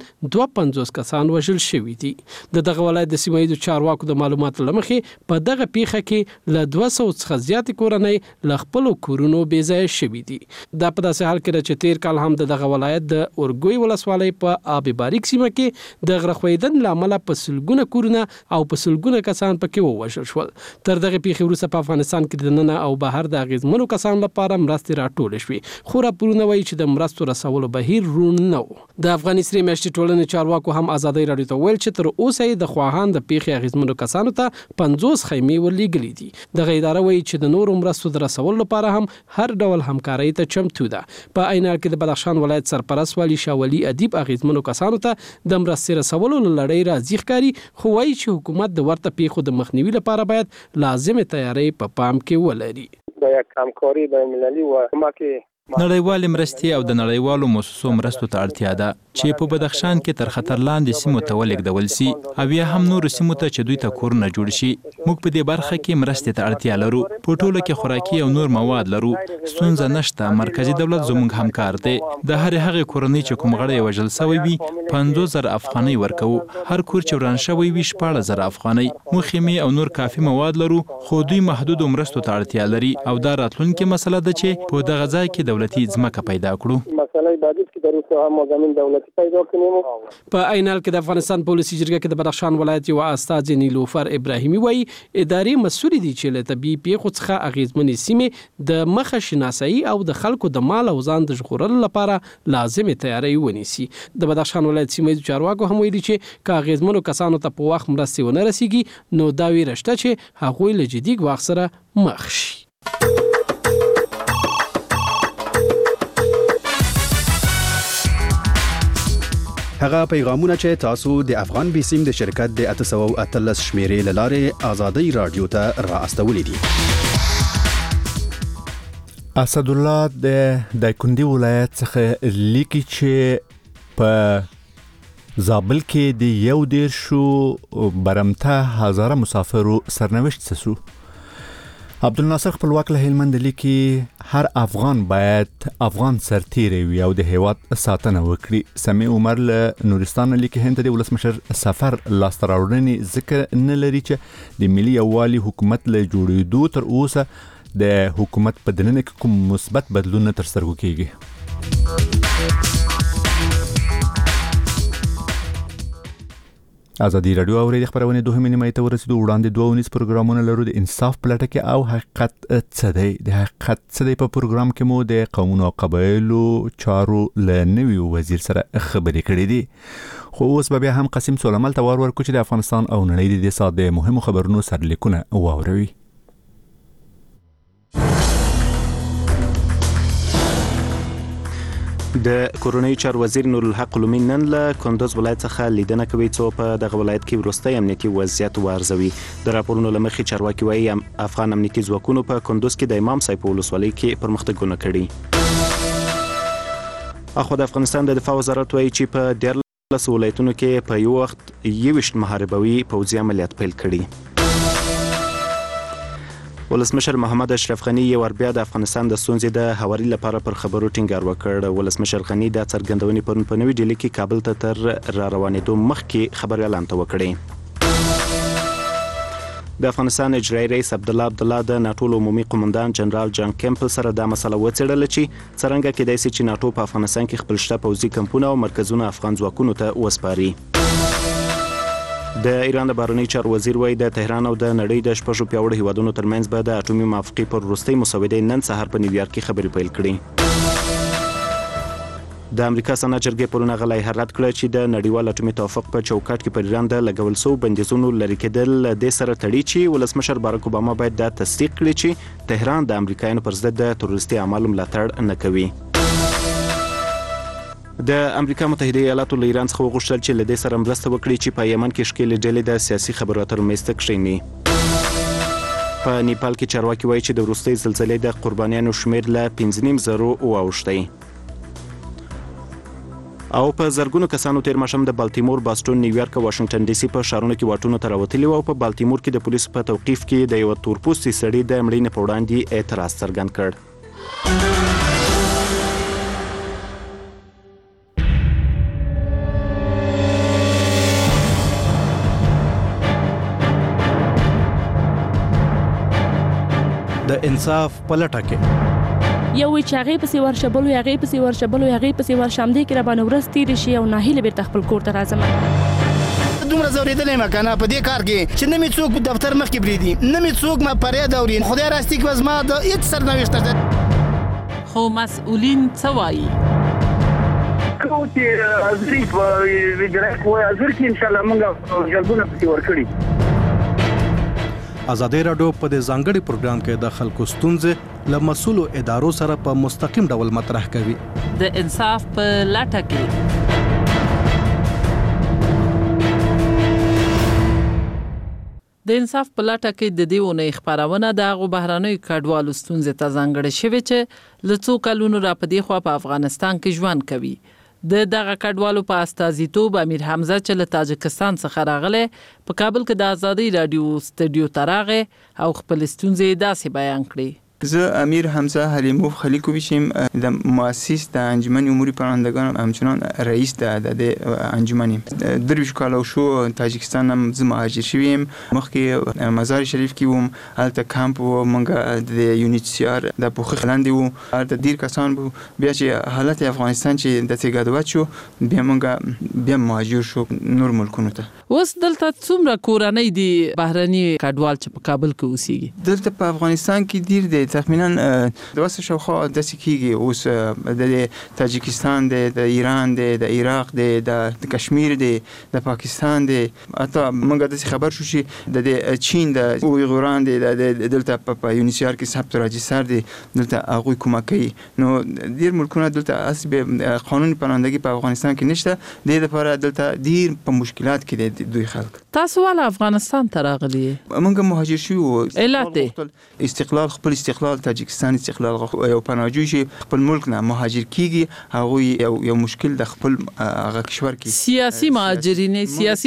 52 کسان وژل شوي دي. دغه ولایت د سیمه ییزو چارواکو د معلوماتو له مخې په دغه پیښه کې له 200 څخه زیاتې کورنۍ له خپلو کورونو بې ځایه شوي دي. دا په داسې حال کې ده چې تیر کال هم دغه ولایت د اورګوی ولسوالۍ په آب باریک سیمه کې د غره خوېدنې له امله په سلګونه کورونه او په سلګونه کسان پکې ووژل شول. تر دغه پیښې وروسته په افغانستان کې د ننه او بهر د اغیزمنو کسانو لپاره مرستې راټولې شوې، خو راپورونه وایي چې د مرستو رسولو بهیر روڼ نه و. د افغاني سرې میاشتې ټولنې چارواکو هم ازادۍ رادیو ته ویل چې تر اوسه یې د خواهان د پیښې اغیزمنو کسانو ته 50 خیمې ورلېږلې دي. دغه اداره وایي چې د نورو مرستو د رسولو لپاره هم هر ډول همکارۍ ته چمتو ده. په عین حال کې د بدخشان ولایت سرپرست والي شاولي ادیب اغیزمنو کسانو ته د مرستې رسولو لړۍ راځي ښکاري، خو وایي چې حکومت د ورته پیښو د مخنیوي لپاره باید لازمه تیاری په پام کې ولري. د یک همکاري بین المللي و کمک نړیوال مرستې او د نړیوالو مؤسسو مرستو ته اړتیا ده چې په بدخشان کې تر خطر لاندې سیمو ته ولېږدول سي او یا هم نورو سیمو ته چې دوی ته کورونه جوړ شي. موږ په دې برخه کې مرستې ته اړتیا لرو. په ټوله کې خوراکي او نور مواد لرو. ستونزه نشته. مرکزی دولت زموږ همکار دی. د هغې کورنۍ چې کوم غړی وژل شوی وي 50,000 افغانۍ ورکوو. هر کور چې وران شوی وي 14,000 افغانۍ. موږ خیمې او نور کافي مواد لرو، خو دوی محدودو مرستو ته اړتیا لري او دا راتلونکې مسله ده چې په دغه ځای کې دولتي ځمکه پیدا کړو. مسله بعدی چې د روسو هم زمين دولتي پیدا کړو. په عین حال کې د افغانستان پولیسي جرګه کې د بدخشان ولایت یو استاد نیلوفر ابراهیمي وایي ادارې مسؤل دي چې له طبي پیښو څخه اغیزمنې سیمې د مخه شناسایی او د خلکو د مال او ځان د ژغورلو لپاره لازمه تیاری ونیسي. د بدخشان ولایت سیمه ییزو چارواکو هم ویلي چې که اغیزمنو کسانو ته په وخت مرستې ونه رسیږي نو دا ویره شته چې هغوی له جدي ګواښ سره مخ شي. هغه پیغامونه چې تاسو د افغان بیسیم د شرکت د 813 شمیرې لاره ازادي رادیو ته را استولې دي. اسد الله د کندي ولایت څخه لیکي چې په زابل کې د یو ډیر شو برمته هزاره مسافرو سرنوشت سسو. عبدالناصر خپلواک له هلمند لیکي هر افغان باید افغان سرتیری وي او د هیواد ساتنه وکړي. سمیع عمر له نورستان لیکي هند د ولسمشر سفر لاسته راوړنې ذکر نه لري چې د ملي یووالي حکومت له جوړېدو تر اوسه د حکومت په دننه کې کوم مثبت بدلون تر سترګو کیږي. ازادي رادیو او د خبرونه دوه نیمه ته ورسېدو. وړاندې 2 پروګرامونه لرو د انصاف پلټه کې او حقیقت څه دی. د حقیقت څه دی په پروګرام کې مو د قومونو او قبایلو چارو له نوي وزیر سره خبرې کړې دي. خو اوس به بیا هم قاسم سلیمال ته ورکو چې د افغانستان او نړۍ د ساده مهمو خبرونو سرلیکونه واوروي. د کورونی چار وزیر نور الحق لومي نن له کندوز ولایت څخه لیدنه کوي څو په دغه ولایت کې وروستي امنیتي وضعیت وارزوي. د راپورونو لمخې چارواکي وايي افغان امنیتي ځواکونو په کندوز کې د امام صاحب ولسوالۍ کې پرمختګونه کړي. اخو د افغانستان د دفاع وزارت وايي چې په 14 ولایتونو کې په یو وخت 21 محاربوي پوځي عملیات پیل کړي. ولسمشر محمد اشرف غنی یو ور بیا د افغانستان د ستونزې د هواري لپاره پر خبرو ټینګار وکړ. ولسمشر غنی د څرګندونې پرون په نوې ډیلي کې کابل ته تر را روانېدو مخکې خبر اعلان ته وکړي. د افغانستان اجرایي رئیس عبدالله د ناټو عمومي قومندان جنرال جان کیمپل سره د مسله وڅېړله چې څرنګه کېدای شي چې ناټو په افغانستان کې خپل شته پوځي کمپونه او مرکزونه افغان ځواکونو ته وسپاري. د ایران د بهرنی چارو وزیر وایي د تهران او د نړۍ د شپږو پیاوړو هیوادونو ترمنځ به د اټومي موافقې پر وروستۍ مسودې نن سهار په نیویارک کې خبرې پیل کړي. د امریکا سنا جرګې پرون غلای حرات کړ چې د نړیوال اټومي توافق په چوکاټ کې پر ایران د لګول شوو بندیزونو لرې کېدل د سره تړي چې ولسمشر باراک اوباما باید دا تصدیق کړي چې تهران د امریکایانو پر ضد د تروریستي اعمالو ملاتړ نه کوي. د امریکا متحده ایالاتو له ایران څخه وغوښتل چې له دې سره مرسته وکړي چې په یمن کې ښکېلې ډلې د سیاسي خبرو اترو میز ته کښېني. په نیپال کې چارواکي وایي چې د وروستۍ زلزلې د قربانیانو شمېر له 5.5 واوښتی. او په زرګونو کسانو تیر ماښام د بالټیمور، باستون، نیویارک او واشنگټن ډي سي په ښارونو کې واټونو ته راوتلي وو. په بالټیمور کې د پولیسو په توقیف کې د یو تورپوستي سړي د مړینې په وړاندې اعتراض څرګند کړ. د انصاف پلټه کې یو چې هغه پسې ورشبلو هغه پسې ورشبلو هغه پسې ورشم دې کې را باندې ورس تیر شي او ناهیله بیرته خپل کور ته راځم. دومره زوریدلې ما کنه په دې کار کې چې نه می څوک دفتر مخ کې بریدي، نه می څوک ما پرې دورین. خدای راستي کې وزما د هیڅ سرنوشت ده. خو مسؤلین څه وایي؟ کوم چې ازري په ویډرک وای ازر کې ان شاء الله موږ جلبونه پسې ورکړي. ازادي رادیو په دې ځانګړي پروګرام کې د خلکو ستونزې له مسؤلو ادارو سره په مستقیم ډول مطرح کوي. د انصاف په لټه کې د انصاف په لټه کې د دې ونې خبرونه د هغو بهراني کډوالو ستونزې ته ځانګړې شوې چې له څو کلونو را پدې خو په افغانستان کې ژوند کوي. د دغه کډوالو په استازیتوب امیر حمزه چې له تاجکستان څخه راغلی په کابل کې د ازادي رادیو استودیو ته راغی او خپل ستونزې داسې بیان کړې. زه امیر حمزه حلیموف خلیکوویچ یم، د مؤسس د انجمن امور پرندگان همچنان رئیس د انجمن. درویش کالو شو تاجکستان هم زه مهاجر شوم. مخکې مزار شریف کې وم، هلته کمپ و منګه د یونیسیار د پوخ خلاندې وو، هلته ډیر کسان وو. بیا چې حالت افغانستان چې د تګادوات شو بیا منګه بیا مهاجر شو نور ملکونو ته. اوس دلته څومره کورنۍ دي بهرني کډوال چې په کابل کې اوسېږي؟ دلته په افغانستان کې ډیر دي، تقریبا 200 شاوخوا داسې کېږي. اوس د تاجکستان دی، د ایران دی، د عراق دی، د کشمیر دی، د پاکستان دی. حتی موږ داسې خبر شو چې د چین د اویغوران دی دلته په یونیسیار کې ثبت راجستر دی، دلته هغوی کومک کوي. نو ډیر ملکونه دلته اصل قانون پرندګي په افغانستان کې نشته. د دې لپاره دلته ډیر په مشکلات کې دي دوی خلک. تاسو ول افغانستان ته راغلی موږ مهاجر شو علت استقلال خپل استقلال تاجکستان استقلال یو پناهجوی شي خپل ملک نه مهاجر کیږي هغه یو مشکل د خپل هغه کشور کې سیاسي مهاجرین سیاسي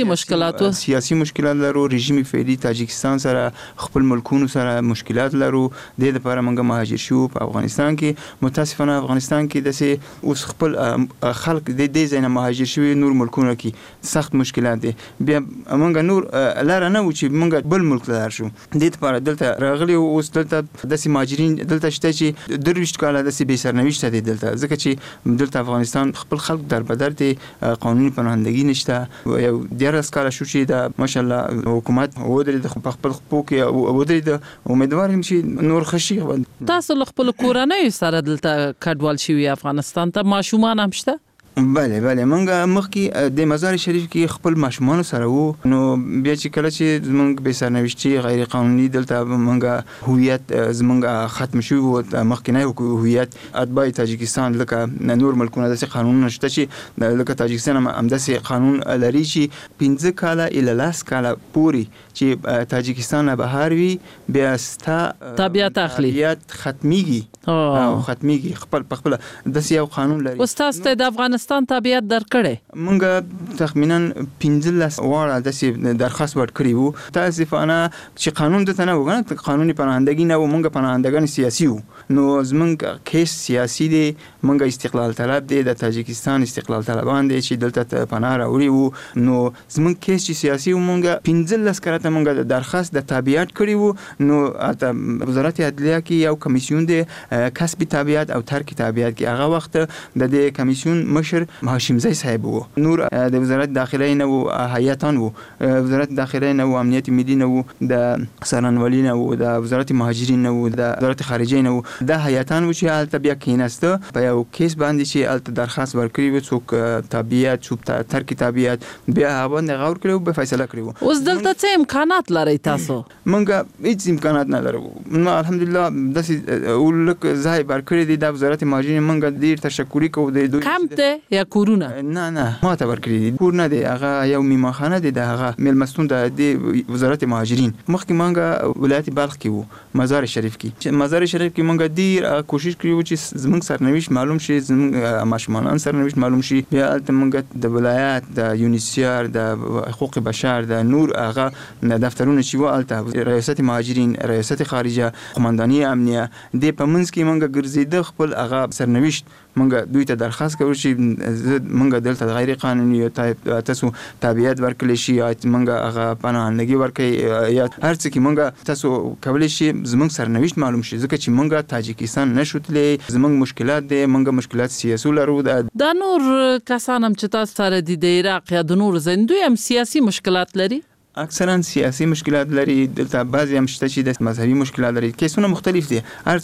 مشکلات لرو رژیم فعلی تاجکستان سره خپل ملکونو سره مشکلات لرو د لپاره موږ مهاجر شو په افغانستان کې متاسفانه افغانستان کې د اوس خپل خلک د دې ځای نه مهاجر شوی نور ملکونو کې سخت مشکلات دي بیا موږ نور لار نه و چې موږ بل ملک لار شو د لپاره دلته راغلی اوس دلته د مهاجرین دلته شته چې درويشت کاله د بي سرنوشت دي دلته ځکه چې دلته افغانستان خپل خلک در بدر دي قانوني پناهندګي نشته یو ډیر کال شو چې د ماشالله حکومت ودرې د خپل خپل کې ودرې د امیدوار يم چې نور خشي تاسو خپل کورنۍ سره دلته کډوال شوی افغانستان ته ماشومان هم شته بله موږ مخکې د مزار شریف کې خپل ماشومان سره وو نو بیا چې کله چې زمونږ به سرنوشتي غیر قانوني دلته موږ هویت زمونږ ختم شو مخکې نه هویت اتباع تاجکستان لکه نور ملکونه د قانون نشته چې لکه تاجکستان هم د قانون لري چې 15 کاله اله لاس کاله پوری چې تاجکستان نه بهر وي بیا ستا طبيعت اخلي ختميږي او ختميږي خپل د یو قانون لري استاد د افغانستان طبيعت درکړې مونږ تخمینا 15 واره د درخواست ورکړی وو تاسفانه چې قانون د تنه وګڼه قانوني پناهندګي نه و مونږ پناهندګان سیاسي وو نو زمونږ کیس سیاسي دی مونږ استقلال طلب دی د تاجکستان استقلال طلبان دي چې دلته پناه راوړي وو نو زمونږ کیس چې سیاسي و مونږ 15 کرته مونږ د درخواست د تابعیت کړی وو نو وزارت عدلیه کې یو کمیسیون دی کسب تابعیت او ترک تابعیت کې هغه وخت د دې کمیسیون مشر هاشم زئی صاحب وو نور د وزارت داخله نه وو هیئتان وو وزارت داخله نه وو امنیت ملي نه وو د سرنوالي نه وو د وزارت مهاجرین نه وو د وزارت خارجه نه وو د هیئتان وو چې البته بیا کیناسته په یو کیس باندې چې البته درخواست ورکړی و څوک تابعیت څوک ترک تابعیت بیا باندې غور کړو به فیصله کړو اوس دلته څه امکانات لري تاسو مونږ هیڅ امکانات نه لرو نو الحمدلله د ولک ځای ورکړی دی د وزارت مهاجرین مونږ ډیر تشکر کوو د دوی کم ته یا کورونه نه ما ته ورکړی دي کور نه دی هغه یو میمخانه دی د هغه میلمستون د وزارت مهاجرین مخکې مونږ ولایت بلخ کې وو مزار شریف کې مزار شریف کې مونږ ډیر کوشش کړو چې زمونږ سرنوشت معلوم شي زمونږ ماشومان سرنوشت معلوم شي بیا مونږ د ولایت د یونیسیار د حقوق بشر د نور هغه دفترونه چې والته ریاست مهاجرین ریاست خارجه قومنداني امنیه د پمنځ کې مونږ ګرځیده خپل هغه سرنوشت مونږ دوی ته درخواست کوو چې مونږ دلته غیر قانوني تاسو تابعیت ورکړئ شي مونږ هغه پناهندګي ورکړئ یا هر څه کې مونږ تاسو کولای شي زمونږ سرنوشت معلوم شي ځکه چې مونږ تاجکستان نشوتلې زمونږ مشکلات دي مونږ مشکلات سیاسي لرو د نور کسانم چې تاسو سره د عراق یا د نور زندوی هم سیاسي مشکلات لري اکثرا سیاسي مشکلات لري دلته بعضی هم شته چې د مذهبي مشکلات لري کیسونه مختلف دي هر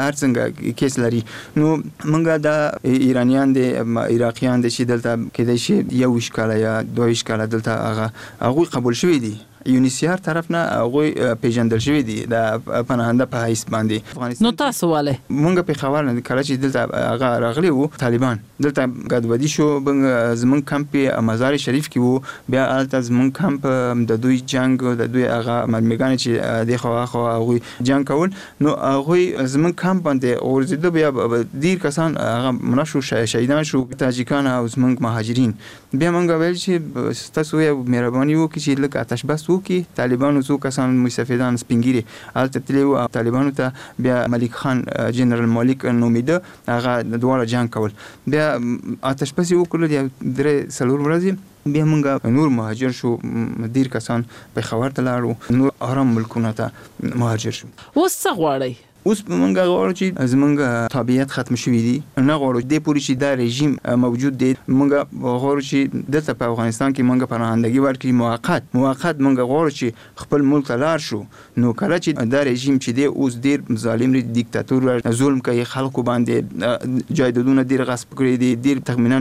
څنګه کیس لري نو مونږ د ایرانیان دي عراقیان دي چې دلته کې د شي یو اشکاله یا دوه اشکاله دلته هغه قبول شوی دي یونیسیار طرف نه هغه پیژندل شوی دي د پناهنده په حیث باندې نو تاسو والے مونږ په خبر نه کله چې دلته هغه راغلی وو طالبان دلته ګډوډي شو زمون کمپ مزار شریف کې وو بیا الته زمون کمپ د دوی جنگ د دوی هغه مرمیګان چې د خو هغه جنگ کول نو هغه زمون کمپ باندې اورزیده بیا ډیر کسان هغه منشو شهیدان شو تاجکان او زمون مهاجرین بیا مونږ ویل چې تاسو یو مهرباني وکړئ چې لکه آتش بس کې طالبانو څو کسان مستفیدان سپینګری البته تلو طالبانو ته بیا ملک خان جنرال ملک نومیده هغه د دوه جنگ کول بیا آتش بس وکړل د درې سلور ورځې بیا موږ نور مهاجر شو ډیر کسان په خبر ته لاړو نور آرام ملکونه ته مهاجر شو اوس څه غواړئ اوس موږ غواړو چې زمونږ تابعیت ختم شوی دي نه غواړو د پوری چې دا رژیم موجود دی موږ غواړو چې دلته په افغانستان کې موږ پناهندګي ورکړي موقت موږ غواړو چې خپل ملک ته لاړ شو نو کله چې دا رژیم چې دی اوس ډیر ظالم دیکتاتور ظلم کوي خلکو باندې جایدادونه ډیر غصب کړي دي ډیر تخمینا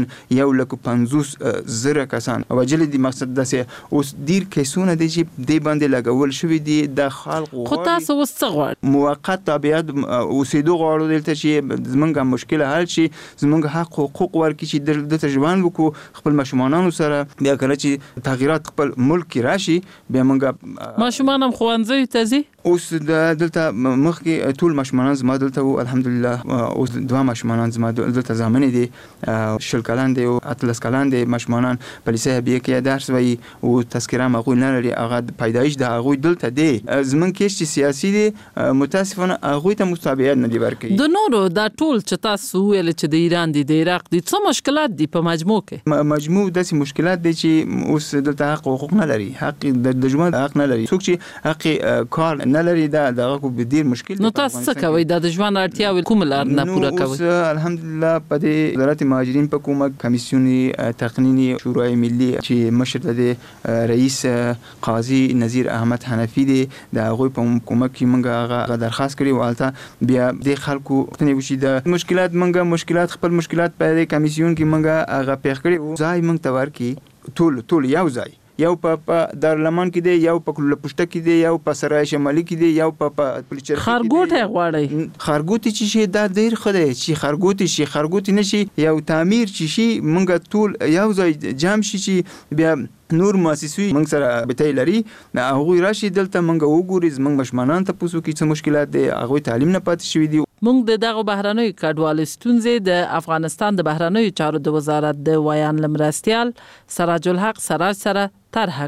150,000 کسان وجل دي مقصد داسې اوس ډیر کیسونه دي چې د باندې لګول شوی دي د خلکو خو تاسو وسڅ غواړئ موقت بیا اوسېدو غواړو دلته چې زمونږ مشکل حل شي، زمونږ حق حقوق ورکړي چې دلته ژوند وکړو خپل ماشومانانو سره. بیا کله چې تغیرات خپل ملک کې راشي بیا مونږ ماشومان هم ښوونځیو ته ځي. اوس دلته مخکې ټول ماشومان زما دلته وو الحمدلله. اوس 2 ماشومان زما دلته زامن دي 10 کلن دي او 13 کلن دي ماشومان په لیسه بیا کې درس وایي او تذکره مغول نه لري، هغه پیدایش د هغه دلته دي. زمونږ کې چې سیاسي دي متاسفانه هغه ته مستابعیت نه دی ورکړي. د نورو دا ټول چې تاسو ویل چې د ایران دي د عراق دي څه مشکلات دي په مجموع کې؟ مجموع داسې مشکلات دي چې اوس دلته حق حقوق نه لري، حق د ژوند حق نه لري. څوک چې حق کار نه لري دا دغه کو به ډیر مشکل. نو تاسو څه کوي د ژوند اړتیاوې کوم لار نه پوره کوي؟ الحمدلله په دې وزارت مهاجرین په کومه کمیسیون تقنینی شورای ملی چې مشر د رئیس قاضي نذیر احمد حنفی دی د هغه په کومه کې موږ هغه درخواست کړی والته بیا د خلکو ختنی وشي د مشکلات موږ خپل مشکلات په دې کمیسیون کې موږ هغه پیښ کړی او ځای موږ تور کې ټول یو ځای یو په دارالمان کې دی، یو په کلله پشته کې دی، یو په سرای شمالي کې دی، یو په پلچر خرګوټه غواړي. خرګوټي چې شي دا ډیر خدای چې خرګوټي نشي یو تعمیر چې شي موږ ټول یو ځای جام شي چې بیا نور مؤسسوي موږ سره بتای لري هغه راشي دلته موږ وګوري زموږ مشمانان ته پوسو کې څه مشکلات دي، هغه تعلیم نه پاتې شوی دي. موږ دغه بهرنوي کډوال ستونزې د افغانستان د بهرنوي چارو د وزارت د ویان لمرستيال سراج الحق سراج سره طرح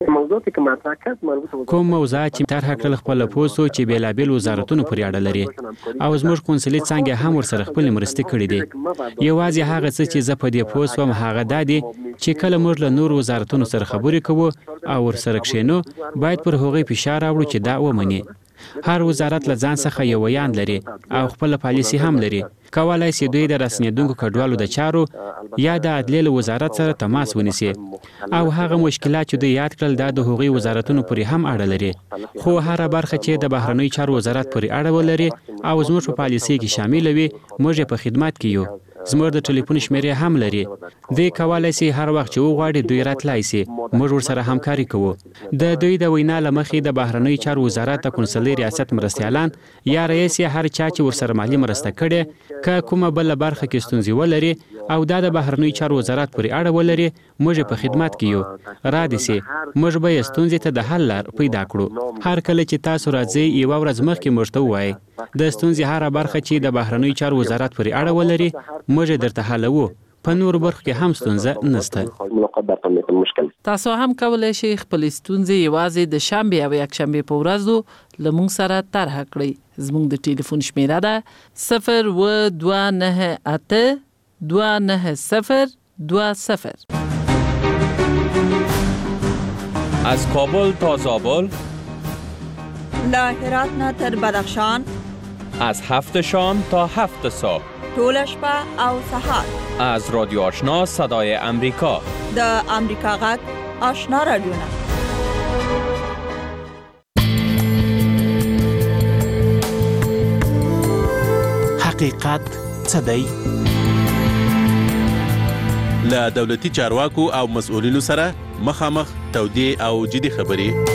کړی. کوم موضوعات چې طرح کړل خپل پوسو چې بیلابل وزارتونو پورې اړه لري او زموږ قونسلي څنګه هم ورسره خپل مرستې کړې دي. یوازې هغه څه چې زه په دې پوسوم هغه دادي چې کله موږ له نور وزارتونو سره خبرې کوو او ورسره کښینو باید پر هغوی فشار راوړو چې دا ومني. هر وزارت له ځان څخه یو ویان لري او خپل پالیسي هم لري. کولای شي دوی د رسنیدونکو کډوالو د چارو یا د عدلیې وزارت سره تماس ونیسي او هغه مشکلات چې دوی یاد کړل د هغوی وزارتونو پورې هم اړه لري، خو هر برخه چې د بهرنوي چارو وزارت پورې اړه ولري او زموږ په پالیسي کې شامل وي موږ په خدمت کې یو. زموږ د ټلیفون شمیرې هم لري، دوی کولای شي هر وخت چې وغواړي دوی راتلای شي، موږ ورسره همکاري کوو. د دوی د وینا له مخې د بهرنوي چارو وزارت د قونسلي ریاست مرستیالان یا رئیس هر چا چې ورسره مالی مرسته کړي که کومه بل برخه کې ستونزې ولري او د بهرنوي چارو وزارت پورې اړه ولري موږ په خدمت کې یو. را دي سي موږ به ستونزې ته د حل لار پیدا کړو. هر کله چې تاسو راځي یو ورځ مخکې موږ ته وایي د ستونزې هر برخه چې د بهرنوي چارو وزارت پورې اړه ولري موږ درته حلوو. په نور برخه کې هم ستونزه نشته. تاسو هم کولای شئ خپل ستونزې یوازې د شنبه او یکشنبه په ورځو له موږ سره طرح کړئ. زموږ د ټلیفون شمیره ده 0298 290 از کابل تا زابل، له هرات نه تر بدخشان، از 7 شام تا 7 صبح، طول شپه او سهار، از رادیو آشنا صدای امریکا، د امریکا غږ آشنا رادیو. حقیقت څه دی؟ له دولتي چارواکو او مسؤلینو سره مخامخ تودې او جدي خبرې.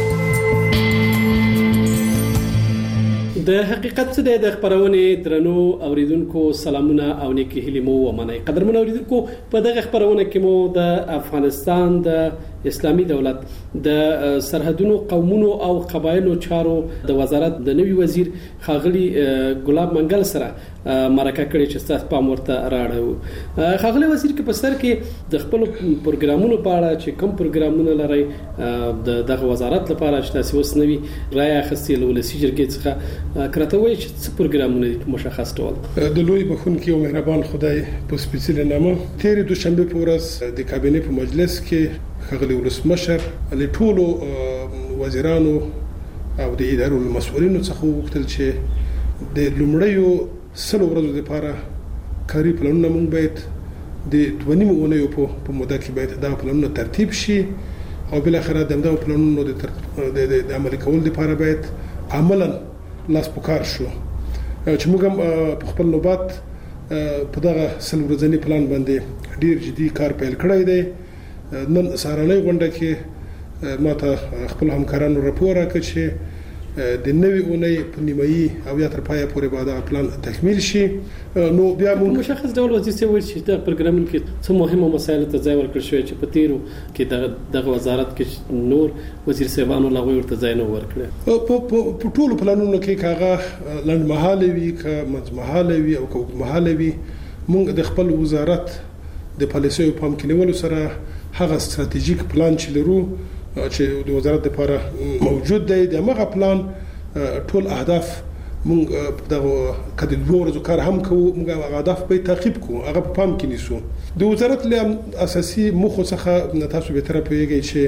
د حقیقت څه دی د خبرونې درنو اوریدونکو سلامونه او نیکی هیلې مو ومنئ. قدرمن اوریدونکو په دغه خبرونه کې مو د افغانستان د اسلامي دولت د سرحدونو قومونو او قبایلو چارو د وزارت د نوي وزیر خاغلی ګلاب منګل سره مرکه کړې چې تاسو پام ورته راړو. خاغلی وزیر کې په سر کې د خپل پروګرامونو په اړه چې کوم پروګرامونه لري دغه وزارت لپاره چې تاسو اوس نوي رائے اخیستل ولسی جرګې څخه کراته وایي چې څه پروګرامونه مشخص ډول د لوی بخونکي او مهربان خدای په سپیڅلي نامه تیر دوشنبه په ورځ د کابینې په مجلس کې خغلی ولسمشر له ټولو وزیرانو او د ادارو مسؤلینو څخه وغوښتل چې د لومړیو سلو ورځو لپاره کاري پلانونه موږ باید د 2.5 اونیو په موده کې باید دا پلانونه ترتیب شي او بل اخر د دغه پلانونو د عملي کول لپاره باید عملاً لاس پکار شو چې موږ په خپل نوبت په دغه سلو ورځنی پلان باندې ډیر جدي کار پیل کړی دی. نن سهارنۍ غونډه کې ماته خپل همکارانو راپور راکړ چې د نوې اونۍ په نیمایي او یا تر پایه پورې به دا پلان تکمیل شي. نو بیا موږ مشخص ډول وزیر څه ویل چې د پروګرامینګ کې څه مهمه مسایل ته ځای ورکړل شوی چې په تیرو کې دغه وزارت کې نور وزیر صاحبانو لا ورته ځای نه ورکړي. په ټولو پلانونو کې کاغه لنډمهاله وي که منځمهاله وي او اوږدمهاله وي، موږ د خپل وزارت د پالیسیو پام کې نیولو سره هغه ستراتیژیک پلان چې لرو چې د وزارت لپاره موجود دی، د هغه پلان ټول اهداف موږ دغه کله دوه ورځې کار هم کوو، موږ هغه اهداف به تعقیب کوو، هغه په پام کې نیسو. د وزارت له اساسي موخو څخه تاسو به تر پیږئ چې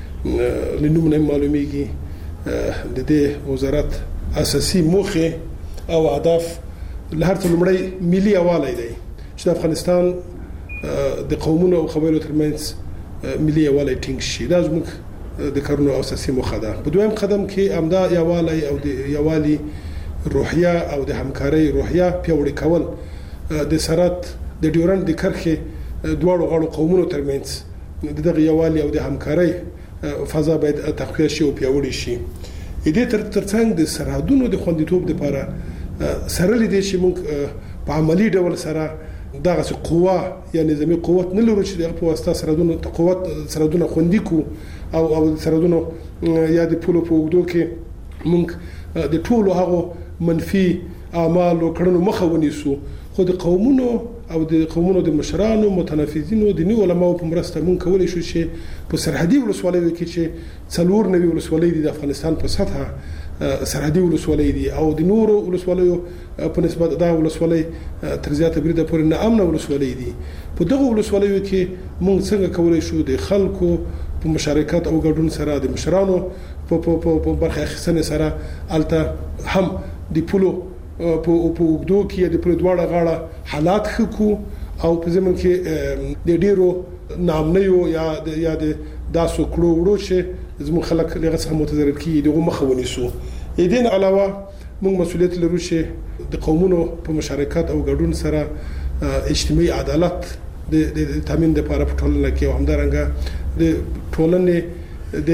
لنومونه معلومیږي د دې وزارت اساسي موخه او اهداف له هر څه لومړی ملي یووالی دی چې د افغانستان د قومونو او قبایلو ترمنځ ملي یووالی ټینګ شي. دا زموږ د کارونو اساسي موخه ده. په دویم قدم کې امدا یووالی او د یووالي روحیه او د همکارۍ روحیه پیوړی کول د سرحد د ډیورنډ د کرښې دواړو غاړو قومونو ترمنځ دغه یووالي او د همکارۍ فضا باید تقویه شي او پیوړی شي. دې ترڅنګ د سرحدونو د خوندیتوب لپاره سره لیدې چې موږ په عملی ډول سره دغه قوه یا نظامی قوت نه لرو چې د په واسطه سرحدونه خوندي کو او سرحدونو یا د پولو په وګړو کې موږ د ټولو هغه منفي اعمال او کړنو مخه ونیسو. خو د قومونو د مشرانو متنفذینو د نیو علماء په مرسته موږ کولای شو چې په سرحدي ولسوالیو کې چې څلور نوي ولسوالۍ د افغانستان په سطحه سرحدي ولسوالۍ دي او د نورو ولسوالیو په نسبت دا ولسوالۍ تر زیاته بریده پورې نه امنه ولسوالۍ دي. په دغه ولسوالیو کې موږ څنګه کولای شو د خلکو په مشارکت او ګډون سره د مشرانو په برخه اخیستنې سره الته هم د پولو په وګړو کې د پولو دواړه غاړه حالات خکو او په زمون کې د ډیرو نامنیو یا د داسو کړو وړو چې زموږ خلک لږه څه متضرر کیږي دغه مخه ونیسو. دین علاوه موږ مسؤلیت لرو چې د قومونو په مشارکت او ګډون سره اجتماعي عدالت د تامین لپاره په ټولنه کې او همدارنګه د ټولنې د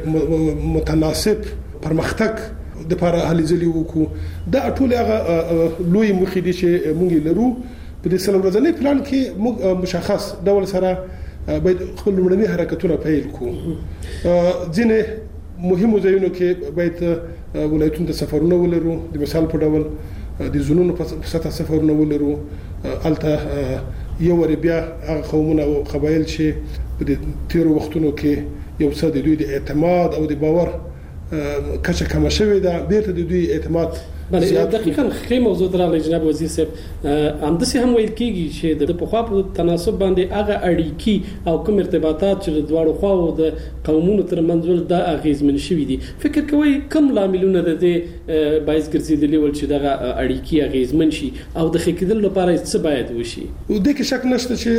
متناسب پرمختګ د لپاره هلې ځلې وکړو. دا ټول هغه لوی مخې دي چې موږ لرو. په دې سره ورځنی پلان کې موږ مشخص ډول سره باید خپل لومړني حرکتونه پیل کړو. ځینې مهمو ځایونو کې باید ولایتونو ته سفرونه ولرو، د مثال په ډول د زونونو په سطح سفرونه ولرو. الته یو ور بیا هغه قومونه او قبایل چې په تیرو وختونو کې یو څه د دوی د اعتماد او د باور کچه کم شوې ده، بیرته د دوی اعتماد دقیقاً خې موضوع درغلی جناب وزیر صاحب. همداسې هم ویل کېږي چې د پخوا په تناسب باندې هغه اړیکې او کوم ارتباطات چې د دواړو خواو د قومونو ترمنځ دا اغیزمن شوي دي، فکر کوئ کوم لاملونه د دې باعث ګرځېدلي ول چې دغه اړیکې اغیزمن شي او د ښه کېدلو لپاره څه باید وشي؟ دې کې شک نشته چې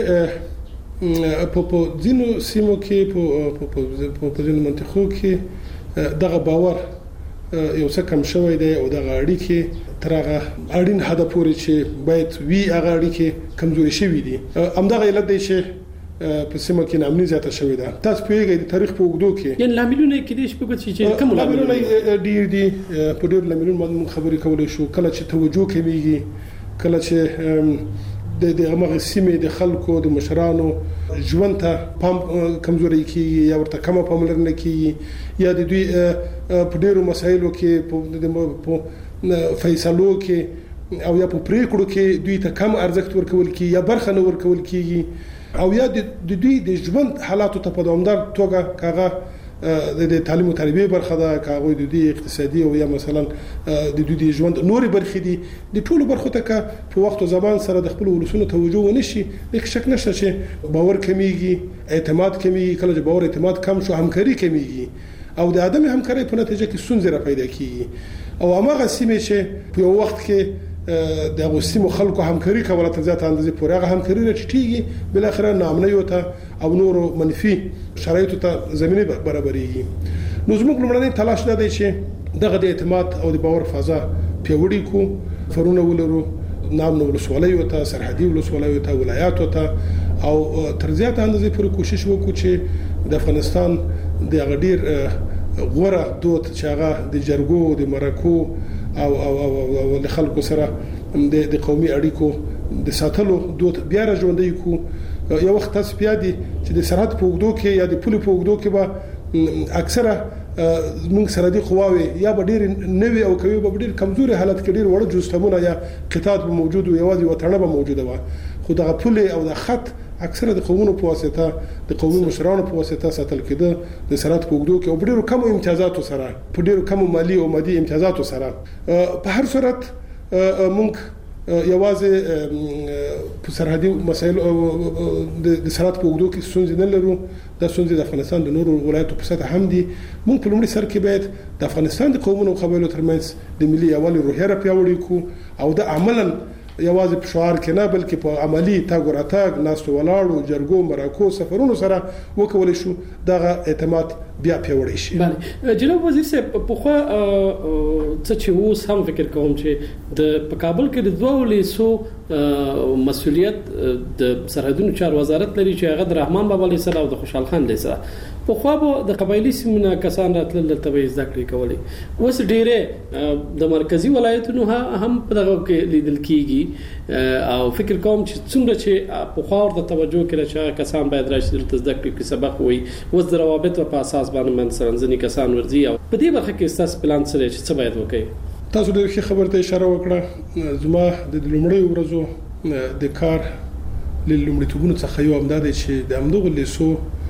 په ځینو سیمو کې په ځینو منطقو کې دغه باور یو څه کم شوی دی او دغه اړیکې تر هغه اړین حد پورې چې باید وی هغه اړیکې کمزوري شوي دي. همدغه علت دی چې په سیمه کې نامني زیاته شوې ده. تاسو پیږئ د تاریخ په وګړو کې یعنی لاملونه کې دي چې کوم لاملونه ډیر دي. په ډیر لاملونو باندې خبرې کولای شو. کله چې توجه کمیږي، کله چې د هغه سیمې د خلکو د مشرانو ژوند ته پام کمزوري کیږي یا ورته کم پاملرنه کیږي، یا د دوی په ډیرو مسایلو کې په فیصلو کې او یا په پریکړو کې دوی ته کم ارزښت ورکول کیږي یا برخه نه ورکول کیږي، او یا د دوی د ژوند حالاتو ته په دوامدار توګه کاغه د تعلیم او تربیه برخه ده، کاغه د دوی اقتصادي او یا مثلا د دوی ژوند نوري برخې دي. د ټولو برخو ته په وخت او زمان سره د خپل ولسونو توجه ونشي، هیڅ شک نشته چې باور کمیږي، اعتماد کمیږي. کله چې باور اعتماد کم شو، همکاري کمیږي او د عدم همکارۍ په نتیجه کې ستونزې را پیدا کیږي. او هغه سیمې چې په یو وخت کې د غوسیمو خلکو همکاري کوله تر زیاته اندازې پورې هغه همکاري راټیټیږي، بل اخر نامنیو ته او نورو منفي شرایطو ته زمينه برابرېږي. نو زموږ لومړنی تلاش دا دی چې دغه د اعتماد او د باور فضا پیوړی کو، فرونه ولرو، نام ولسوالیو ته، سرحدي ولسوالیو ته، ولایاتو ته، او تر زیاته اندازې پورې کوشش وکړو چې د افغانستان د غډیر غوره دود چې هغه د جرګو د مرکو او د خلکو سره د قومي اړیکو د ساتلو دود بیا راژوندي کو. یو وخت تاسو بیا دي چې د سرحد په وګړو کې یا د پولي په وګړو کې به اکثره موږ سره دي قواوي یا به ډېر نوي او کوي به ډېر کمزوري حالت کې ډېر وړ جوستمونه یا قطعات به موجود وي یوازې وطنه به موجوده و. خو دغه پولي او د خط اکثره د قومونو په واسطه د قومي مشرانو په واسطه ساتل کېده د سرحد په وګړو کې او ډېر کم امتیازاتو سره په ډېر کم مالی او مادي امتیازاتو سره. په هر صورت موږ یوازې په سرحدي مسایل د سرحد په وګړو کې ستونزې نه لرو. د ستونزې د افغانستان د نورو ولایتو په سطح هم دي. موږ په لومړي سر کې باید د افغانستان د قومونو او قبایلو ترمنځ د ملي یووالي روحیه پیاوړې کړو او د عملاً یوازې په شعار کې نه بلکې په عملی تاګ وراتاګ ناستو ولاړو جرګو مرکو سفرونو سره وکولای شو دغه اعتماد بیا پیوړی شي. بله جناب وزیر صاحب په خو څه چې اوس هم فکر کوم چې د کابل کې د دوه لیسو مسؤلیت د سرحدونو چار وزارت لري چې هغه د رحمان بابا لیسه او د خوشحال خان لیسه په خو به د قبایلی سیمونه کسان راتلل د تبعیض ذکر کولای. اوس ډیره د مرکزی ولایتونو هم په دغه کې لیدل کیږي او فکر کوم چې څومره چې په خو د توجه کړي چې کسان باید راشي د ذکر کې سبق وي اوس د روابط په اساس باندې من ځنی کسان ورځي او په دې برخه کې ستاسو پلان سره چې څه باید وکړي. تاسو د ښه خبرته اشاره وکړه. زما د لومړی ورځو د کار لومړیتوبونو څخه یو امداد چې د امدغه لیسو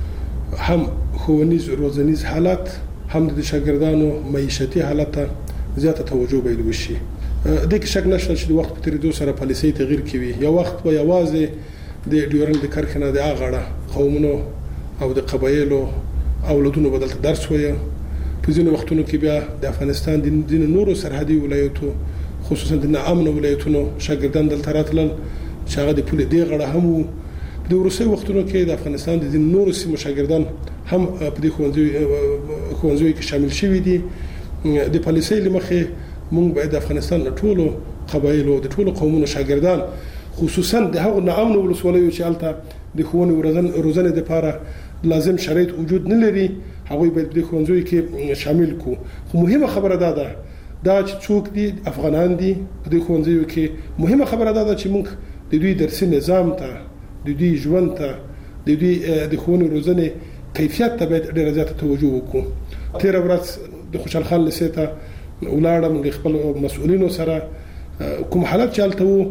هم ښوونیز روزنیز حالت هم د شاګردانو معیشتي حالت زیاته توجه باید وشي. د کې شک نشته چې د وخت په تیریدو سره پالیسي تغییر کوي. یو وخت به یوازې د ډیورنډ د کرخنه د اغړه قومونو او د قبایلو اولادونو بدلته درس وي. په ځینو وختونو کې بیا د افغانستان د ځینو نورو سرحدي ولایتو خصوصا د ناامن ولایتونو شاګردان دلته راتلل چې هغه د پولې دی غړه هم د ورسې وختونو کې د افغانستان د ځینو نورو سیمو شاګردان هم په دې ښوونځیو کې شامل شوي دي. د پالیسۍ لمخې موږ باید د افغانستان له ټولو قبایلو د ټولو قومونو شاګردان خصوصا د هغو ناامن ولسوالیو چې هلته د ښوونې روزنې لپاره لازم شرایط وجود نه لري هغوی باید د ښوونځیو کې شامل کو. خو مهمه خبره دا چې څوک دي افغانان دي په دې ښوونځیو کې. مهمه خبره دا چې موږ د دوی درسي نظام ته د دوی ژوند ته د دوی د ښوونې روزنې کیفیت ته باید ډېره زیاته توجه وکړو. تېره ورځ د خوشحال خان لیسې ته ولاړم د خپل مسؤلینو سره. کوم حالت چې هلته و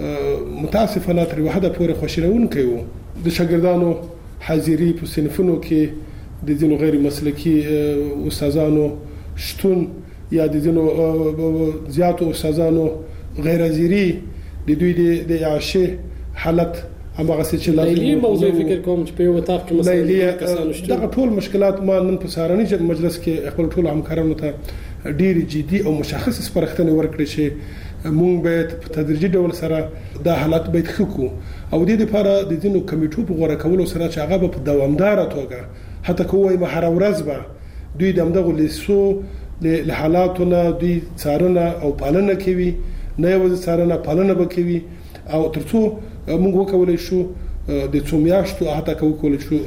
متاسفانه تر یوه حده پورې خوشیروونکی و. د شاګردانو حاضري په صنفونو کې د ځینو غیر مسلکي استادانو شتون یا د ځینو زیاتو استادانو غیر حاضري د دوی د اعاشه حالت همغه چې لازم موضوع فکر کوم چې په یو وطاق کې مسایل کسانو شته. دغه ټول مشکلات ما نن په سهارني مجلس کې خپل ټول همکارانو ته ډېر جدي او مشخص سپارښتنې ورکړې چې مونږ باید په تدریجي ډول سره دا حالت باید ښه کړو او د دې لپاره د ځینو کمیټو په غوړه کولو سره چې هغه په دوامدار توګه حتی کوی ما هر ورځ به دوی د همدغه لیسو له حالاتونو دوی څارنه او پالنه کوي. نه یوازې څارنه پالنه به کوي او ترڅو موږ وکولای شو د څو میاشتو حتی وکولای شو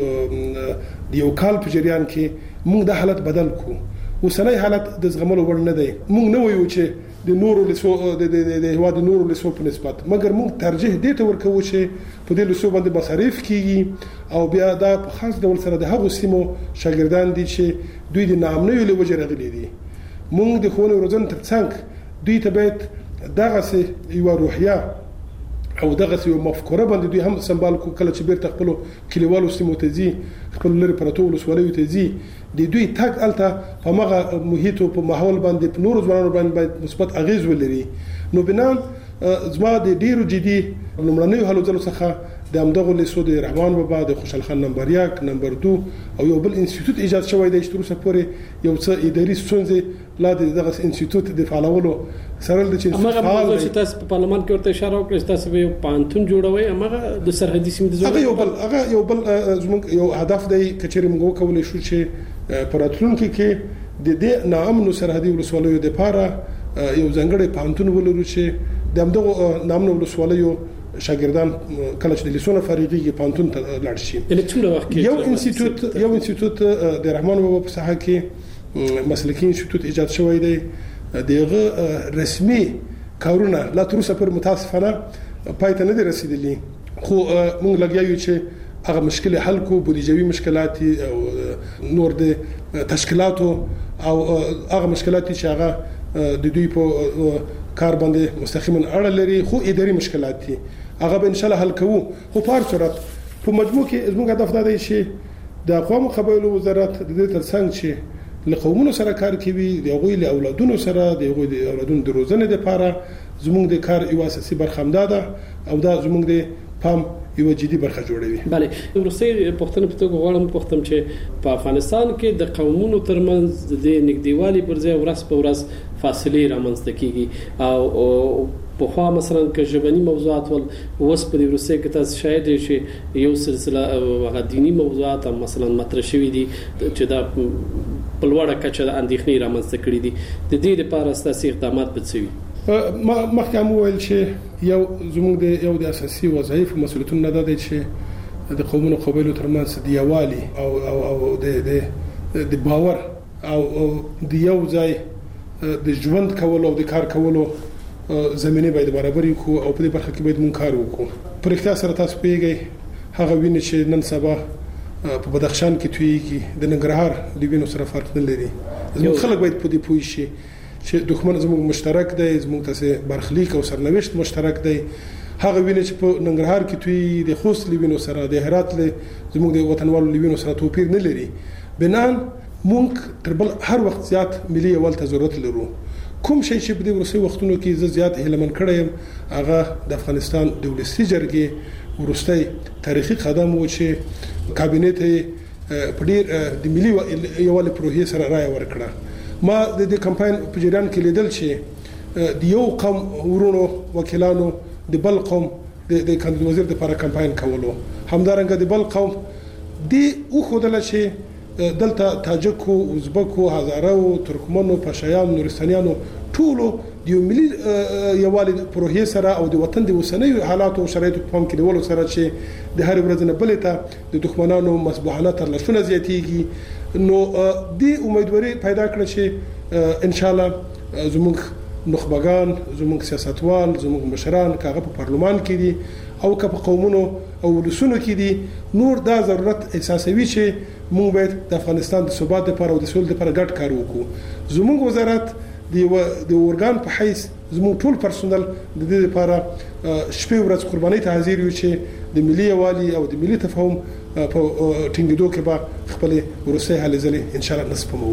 د یو کال په جریان کې موږ د حالت بدل کو. اوسنۍ حالت د زغملو وړ نه دی. موږ نه وایو چې د نورو لیسو د هوا د نورو لیسو په نسبت مګر موږ ترجیح دې ته ورکوو چې په دې لیسو باندې مصارف کیږي او بیا دا په خاص ډول سره د هغو سیمو شاګردان دي چې دوی د ناامنیو له وجې راغلي دي. موږ د ښوونې روزنې ترڅنګ دوی ته باید دغسې یوه روحیه او دغه یو مفکوره باندې دوی هم سمبال کو. کله چې بیرته خپل کلیوالو سیمو ته ځي خپل لري پرتو ولسوالیو ته ځي د دوی تګ الته په مغه محیط او په ماحول باندې په نورو ځوانانو باندې مثبت اغیز ولري. نو بنان زما د ډیرو جدي لمړنیو هلو ځلو څخه د همدغه لیسو د رحمان بابا د خوشحال خان نمبر 1 نمبر 2 او یو بل انسټیټیوټ ایجاد شوی دی چې تر اوسه پورې یو څه اداري ستونزې لا دغه انسټیټیوټ د فعالولو سره د چې هغه چې تاسو په پارلمان کې ورته اشاره وکړه تاسو به یو پانتون جوړوي هغه د سرحدي سیمې د هغه یو بل زموږ یو هدف دی کچېرې موږ وکولای شو چې پراتلونکو کې د دې ناامنو سرحدي ولسوالیو لپاره یو ځانګړی پانتون ولرو چې د همدغه ناامنو ولسوالیو شاګردان کله چې د لیسونه فارغيږي پانتون ته لاړ شي. یو انسټیټیوټ د رحمان بابا په ساحه کې مسلکین شتوت ایجاد شوی دی دغه رسمي کارونه لا تر اوسه پر متاسفانه پای ته نه دي رسیدلي خو موږ لګیایو چې هغه مشکل حل کو بودیجوي مشکلات او نور د تشکیلاتو او هغه مشکلات چې هغه د دوی په کار باندې مستقیما اړه لري خو اداري مشکلات دي هغه به ان شاء الله حل کوو خو په هر صورت په مجموع کې زموږ هدف دا دی چې د اقوام قبایلو وزارت د دې ترڅنګ چې له قومونو سره کار کوي د هغوی له اولادونو سره د هغوی د اولادونو د روزنې لپاره زموږ د کار یو اساسي برخه هم ده او دا زموږ د پام یو جدي برخه جوړوي. بله وروستۍ پوښتنه په توګه غواړم پوښتم چې په افغانستان کې د قومونو ترمنځ د نږدېوالي پر ځای ورځ په ورځ فاصلې رامنځته کیږي او په خوا مثلا که ژبني موضوعات ول اوس په وروستۍ کې تاسو شاید چې یو سلسله هغه دینی موضوعات مثلا مطرح شوي دي چې دا په لوړه کچه د اندېښنې رامنځته کړي دي د دې لپاره ستاسو اقدامات به څه وي؟ مخکې هم وویل چې یو زموږ د اساسي وظایف او مسؤلیتونو نه ده چې د قومونو قبایلو ترمنځ د یووالي او د باور او د یو ځای د ژوند کولو او د کار کولو زمينه باید برابرې کو او په دې برخه کې باید مونږ کار وکړو. پر اختیار سره تاسو پیږئ هغه ویني چې نن سبا په بدخشان کې تویږي د ننګرهار د وینو سره فرق نه لري. زموږ خلک باید په دې پوه شي چې دښمن زموږ مشترک دی زموږ تاسو برخلیک او سرنوشت مشترک دی. هغه ویني چې په ننګرهار کې توی د خوست لوینو سره د هرات له زموږ د وطنوالو لوینو سره توپیر نه لري. بنان مونږ تر بل هر وخت زیات ملي یوال ته ضرورت لرو. کوم شي چې په دې ورسې وختونو کې زه زیات هلمن کړم هغه د افغانستان د ولسی جرګې ورستۍ تاریخي قدم و چې کابینټ په ډیر د ملي یوال پروژې سره رائے ورکړه. ما د دې کمپاین په جریان کې لیدل چې د یو قوم ورونو وکیلانو د بل قوم د کاندید وزیر لپاره کمپاین کولو همدارنګه د بل قوم دی او خدای چې دلته تاجکو ازبکو هزارو ترکمنو پشایان نورستانیانو ټولو د ملي یوالي پروژې سره او د وطن د وسنۍ حالات او شرایطو په پام کې نیولو سره چې د هر ورځ نه بلې ته د دښمنانو مسبوحانه ترلاسونه زیاتېږي نو د امیدواري پیدا کړ چې ان شاء الله زموږ نخبگان زموږ سیاستوال زموږ مشران کاغه په پارلمان کې دي او که په قومونو او ولسونو کې دي نور دا ضرورت احساسوي چې موږ باید د افغانستان د ثبات لپاره او د سولې لپاره ګډ کار وکړو. زموږ وزارت د اورګان په حیث زموږ ټول پرسونل د دې لپاره شپې ورځ قرباني ته حاضر یو چې د ملي یوالي او د ملي تفاهم په ټینګېدو کې به خپل ورسې هلې ځلې ان شاء الله نسپمو.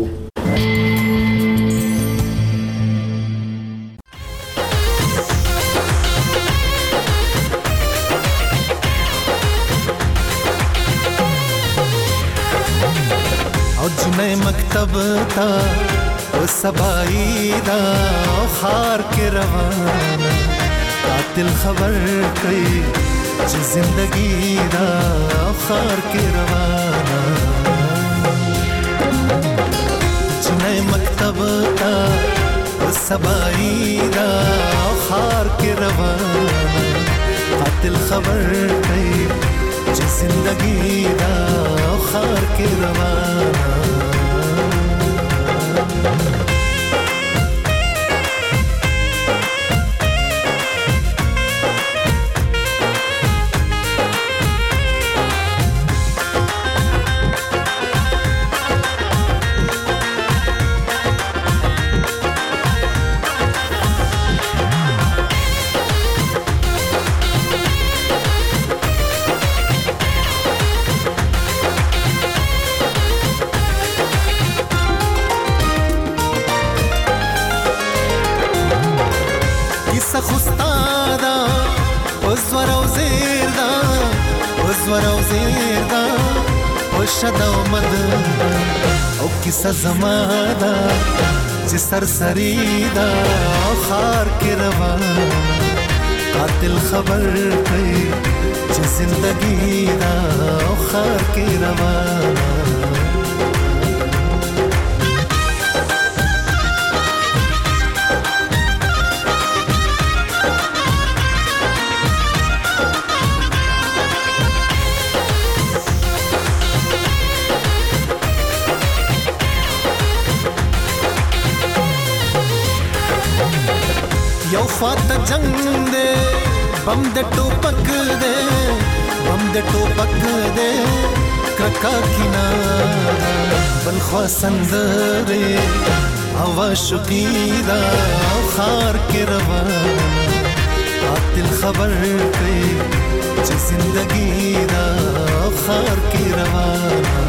نئے مکتب تا او سبائی دا او خار کے روانا قاتل خبر کئی چی زندگی دا او خار کے روانا نئے مکتب تا او سبائی دا او خار کے روانا قاتل خبر کئی چی زندگی دا او خار کے روانا زمادا چې سرسری دا خار کې روان قاتل خبر کوي چې زندگی دا خار کې روان خواته جنگ دے بم د ټوپک دے بم د ټوپک دے کرکا کینا بل خوا سندره هوا شقیدا خار کې روان قاتل خبر کوي چې زندگی دا خار کې روان